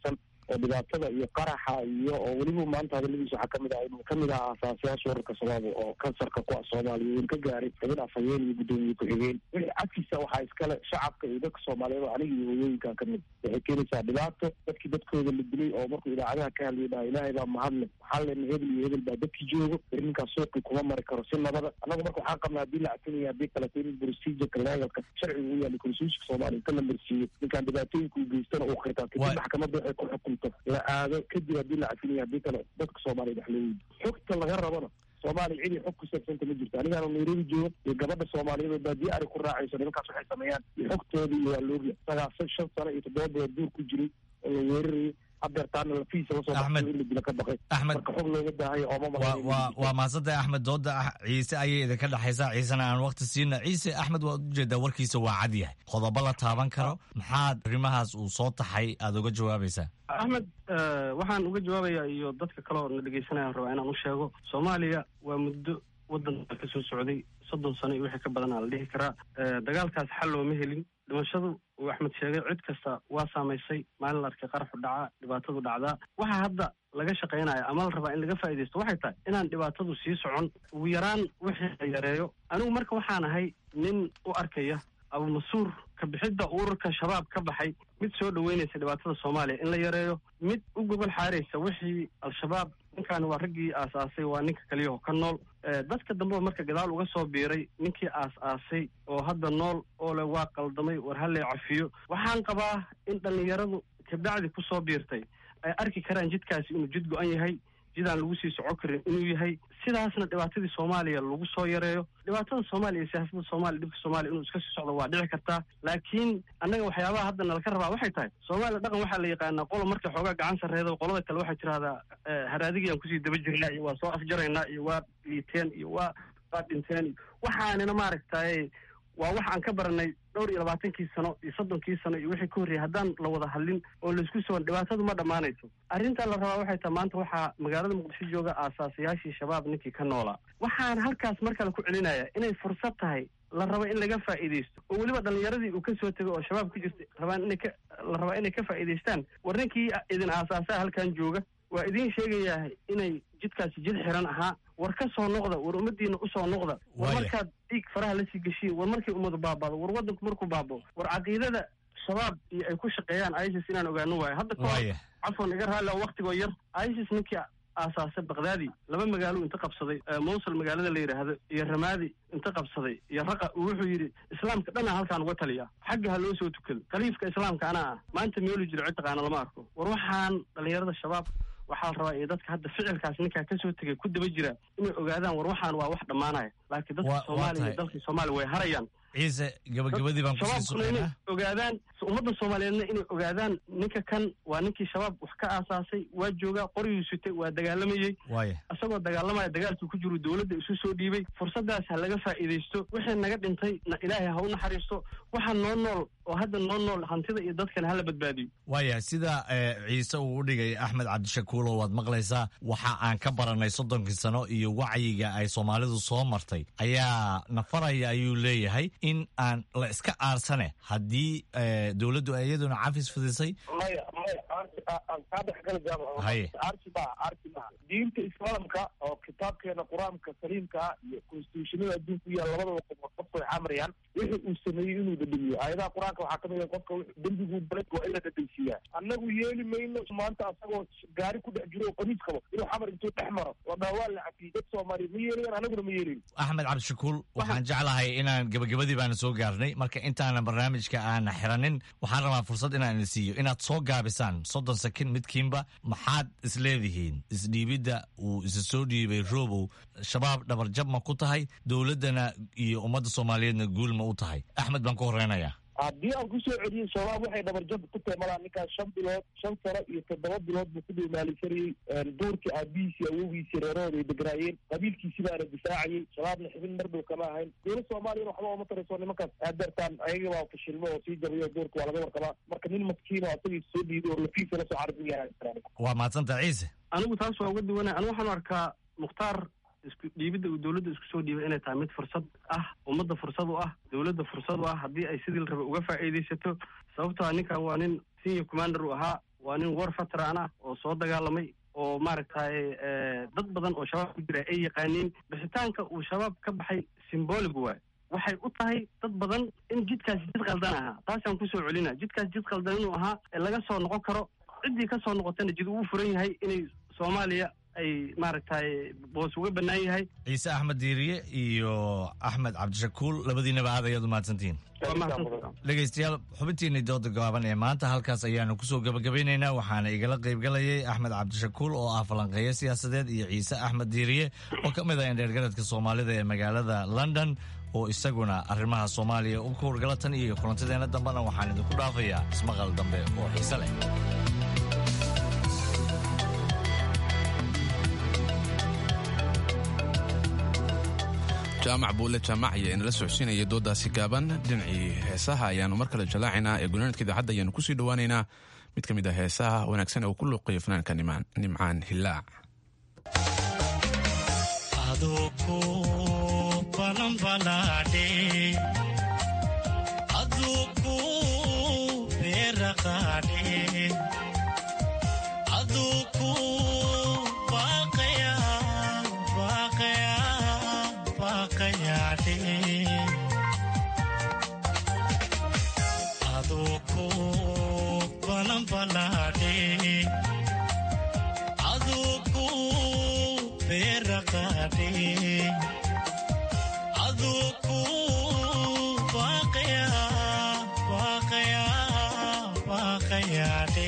oo dhibaatada iyo qaraxa iyo oo weliba maanta hadaladiisa waxaa kamid ah inuu kamid ahaa aasaasayaasha wararka shabaab oo kansarka ku ah soomaaliya in ka gaaray xubin afhayeen iyo guddoomiye ku-xigeen wixii cagkiisa waxaa iskale shacabka iyo dadka soomaaliyeed oo aniga iyo hooyooyinkan kamid waxay keenaysaa dhibaato dadkii dadkooda la dilay oo markuu idaacadaha ka hadlay dhaha ilaahay baa mahadle waxaa lena hebel iyo hebel baa dadkii joogo beri ninkaas suuqii kuma mari karo si nabada annagu marka waxaan qabnaa haddii la cafinaya haddii kaleto in procedureka legalka sharciga u yaali konstitutionka soomaaliya inta la marsiiyo ninkaan dhibaatooyinka uu geystana uu khirtaa kadib maxkamadda waxay ku xukunto la aado kadib haddii la cafinaya haddii kale dadka soomaaliya dhexlooyiin xogta laga rabana soomaaliya cidii xog ku saabsanta ma jirto anigaana nairobi joogo iyo gabadha soomaaliyeed oo baadiye ari ku raacayso nimankaas waxay sameeyaan iyo xogtooda iyo waa looga sagaasan shan sano iyo toddoba bilood duur ku jiray oo la weerarayay hadeertaana lafiisa lasoo baxay in la dila ka baqay marka xog looga baahayo ooma waa mahadsantahay axmed dooda ciise ayay idinka dhexaysaa ciisena aan waqti siina ciise axmed waad ujeedaa warkiisa waa cad yahay qodobo la taaban karo maxaad arrimahaas uu soo taxay aada uga jawaabaysaa axmed waxaan uga jawaabayaa iyo dadka kale oo na dhegeysanayaan rabaa inaan u sheego soomaaliya waa muddo waddanka ka soo socday soddon sano iyo wixii ka badan aa la dhihi karaa dagaalkaas xal looma helin dhimashadu uu axmed sheegay cid kasta waa saamaysay maalin la arkay qaraxu dhacaa dhibaatadu dhacdaa waxaa hadda laga shaqaynaya ama la rabaa in laga faa'iidaysto waxay tahay inaan dhibaatadu sii socon ugu yaraan wixii la yareeyo anigu marka waxaan ahay nin u arkaya abumasuur ka bixidda ururka shabaab ka baxay mid soo dhaweynaysa dhibaatada soomaaliya in la yareeyo mid u gogol xaaraysa wixii al-shabaab ninkaani waa raggii aas-aasay waa ninka kaliyaho ka nool dadka dambe oo marka gadaal uga soo biiray ninkii aas-aasay oo hadda nool oo le waa qaldamay war hallee cafiyo waxaan qabaa in dhallinyaradu kabacdi ku soo biirtay ay arki karaan jidkaasi inuu jid go-an yahay jidaan lagu sii soco karin inuu yahay sidaasna dhibaatadii soomaaliya lagu soo yareeyo dhibaatada soomaaliya iyo siyaasadda soomaaliya dhibka soomaaliya inuu iska sii socdo waa dhici kartaa laakiin annaga waxyaabaha hadda nalaka rabaa waxay tahay soomaaliya dhaqan waxaa la yaqaanaa qola marka xoogaa gacan sarreedo qolada kale waxay tirahdaa haraadigiiaan kusii daba jirnaa iyo waa soo afjaraynaa iyo waa liiteen iyo waa waa dhinteen iyo waxaanina maaragtay waa wax aan ka baranay dhowr iyo labaatankii sano iyo soddonkii sano iyo wixii ka horreeyay haddaan la wada hadlin oo laisku soon dhibaatadu ma dhammaanayso arrintaa la rabaa waxay tahay maanta waxaa magaalada muqdisho jooga aasaasayaashii shabaab ninkii ka noolaa waxaan halkaas mar kale ku celinaya inay fursad tahay la rabo in laga faa'iidaysto oo weliba dhallinyaradii uu ka soo tegay oo shabaab ku jirta rabaan inay ka la rabaa inay ka faa'iidaystaan war ninkii idin aasaasaa halkan jooga waa idiin sheegayaa inay jidkaasi jid xiran ahaa war ka soo noqda war ummadiina usoo noqda war markaad dhiig faraha lasii geshiin war markay ummadu baabado war waddanku markuu baabao war caqiidada shabaab iyo ay ku shaqeeyaan isis inaan ogaano waayo hadda kahor cafwan iga raalli oo waktigoo yar isis ninkii aasaasay bakdaadi laba magaalo inta qabsaday mowsul magaalada la yidhaahdo iyo ramaadi inta qabsaday iyo raqa wuxuu yidhi islaamka dhanaa halkaan uga taliya xagga ha loo soo tukado khaliifka islaamka anaa ah maanta meelu jiro cid taqaana lama arko war waxaan dhallinyarada shabaab waxaa la rabaa iyo dadka hadda ficilkaas ninkaa ka soo tegay ku daba jira inay ogaadaan war waxaan waa wax dhammaanaya laakiin dadka soomaaliya iyo dalkii soomaaliya way harayaan ciise gabagabadii baan kusii shabaabkuna inay ogaadaan ummadda soomaaliyeedna inay ogaadaan ninka kan waa ninkii shabaab wax ka aasaasay waa joogaa qoryuu sutay waa dagaalamayey waaya isagoo dagaalamaya dagaalkii ku jiru dowladda isu soo dhiibay fursadaas ha laga faa'iidaysto wixii naga dhintay na ilaahay ha u naxariisto waxa noo nool oo hadda noo nool hantida iyo dadkana hala badbaadiyo waaya sida ciise uu u dhigay axmed cabdishakuulo waad maqlaysaa waxa aan ka baranay soddonkii sano iyo wacyiga ay soomaalidu soo martay ayaa nafaraya ayuu leeyahay in aan la iska aarsane haddii dowladdu iyaduna cafis fidisay maya maya aan kaa dhexgala jaamac arsi maa arsi maa diinta islaamka oo kitaabkeena qur-aanka saliimka ah iyo constitutionada adduunka u yaal labadaba qof qofku ay xamarayaan wixii uu sameeyey inuu dhadhamiyo aayadaha qur-aanka waxaa kamid a qofka dembiguu balay waa in la dhadhansiiyaa annagu yeeli mayno maanta asagoo gaari ku dhex jiro oo qamiis qabo inuu xamar intuu dhex maro waa dhaawaa la cafiyey dad soomaaliyeed ma yeelayan annaguna ma yeelayn axmed cabdishakuul waxaan jeclahay inaan gabagabadii baana soo gaarnay marka intaanan barnaamijka aana xiranin waxaan rabaa fursad inaan idin siiyo inaad soo gaabisaan soddon sakin midkiinba maxaad isleedihiin isdhiibidda uu isa soo dhiibay robow shabaab dhabarjab ma ku tahay dowladdana iyo ummadda soomaaliyeedna guul ma u tahay axmed baan ku horeynayaa haddii aan kusoo celiyey shabaab waxay dhabarjab ku tahay malaa ninkaas shan bilood shan sano iyo toddoba bilood buu ku dhowmaalisanayey duurkii aabihiisii awogiisii reerahooda ay degraayeen qabiilkiisi baana difaacayey shabaabna xibin mar dhow kama ahayn dowlad soomaaliyana waxba oma tarayso nimankaas aadeertaan ayaga baa fashilmo oo sii jabayo duurka waa laga warqabaa marka nin maskiin oo asagii soo dhiiday oo lafiisa la soo carabinaya waa mahadsanta ciise anigu taas waa uga duwanay anigu waxaan arkaa mukhtaar isku dhiibidda uu dowladda isku soo dhiibay inay tahay mid fursad ah ummadda fursad u ah dowladda fursad u ah haddii ay sidii la rabay uga faa'iidaysato sababtoo ah ninkan waa nin senior commander uu ahaa waa nin war veteran ah oo soo dagaalamay oo maaragtay dad badan oo shabaab ku jira ay yaqaaniin bixitaanka uu shabaab ka baxay symbolic waay waxay u tahay dad badan in jidkaasi jid qaldan ahaa taasaan kusoo celina jidkaas jid qaldan inuu ahaa laga soo noqon karo ciddii ka soo noqotana jid uu furan yahay inay soomaaliya ay maaragtay boos uga bannaan yahay. ciise axmed diiriye iyo axmed cabdishakuul labadiinaba aad ayaad u mahadsantihiin. dhegaystayaal xubintiinii dooda gaaban ee maanta halkaas ayaanu kusoo gabagabaynaynaa waxaana igala qaybgalayay axmed cabdishakuul oo ah falanqeeyo siyaasadeed iyo ciise axmed diiriye oo ka mid ah indheergaradka soomaalida ee magaalada london oo isaguna arrimaha soomaaliya u ka howlgala tan iyo kulantadeena dambena waxaan idinku dhaafayaa ismaqal dambe oo xiise leh. jaamac buule jaamac ayaa inala socodsiinaya doodaasi gaaban dhinacii heesaha ayaanu mar kale jalaacaynaa ee gunaanadka idaacadda ayaanu kusii dhawaaneynaa mid ka mid ah heesaha wanaagsan ee uu ku luuqayo fanaanka nimcaan hilaac. Aduku balam balade, aduku berakade, aduku wakaya wakaya wakaya de.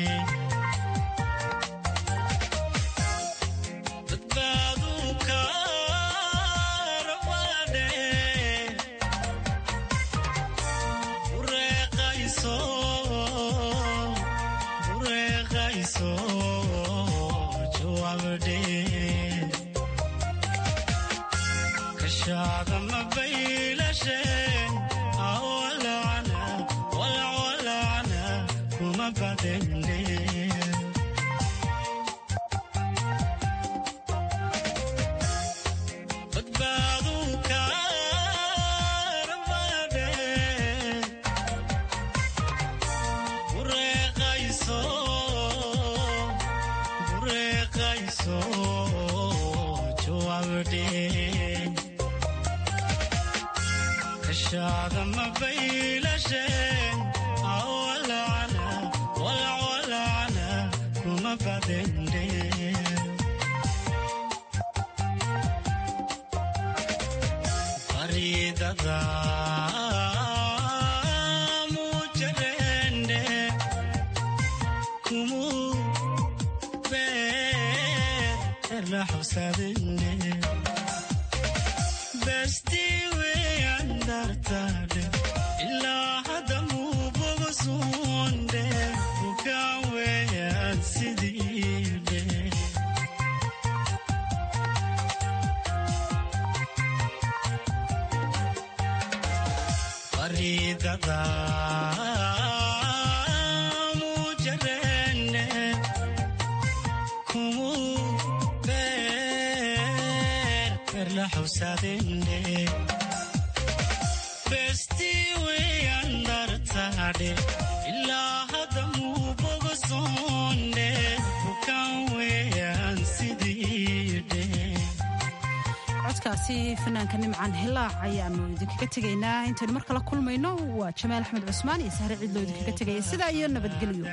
codkaasi fanaanka nimcaan hilaac ayaanu idinkaga tegaynaa intaynu mar kala kulmayno waa jamaal axmed cusmaan iyo sahre cidloo idinkaga tegaya sidaa iyo nabadgelyo.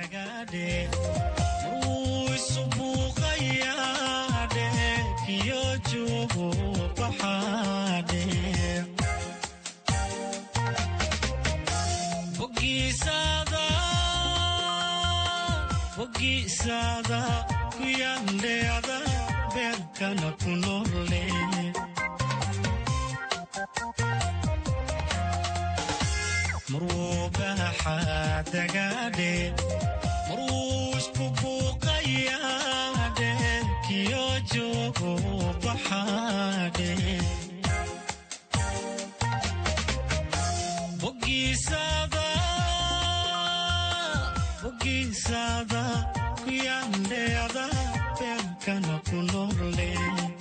Bogisada kuyandeada berkana kunole Muruba hadagade Murush kubuqayade kiyojo bahade Bogisada Bogisada kuyandeada berkana kunole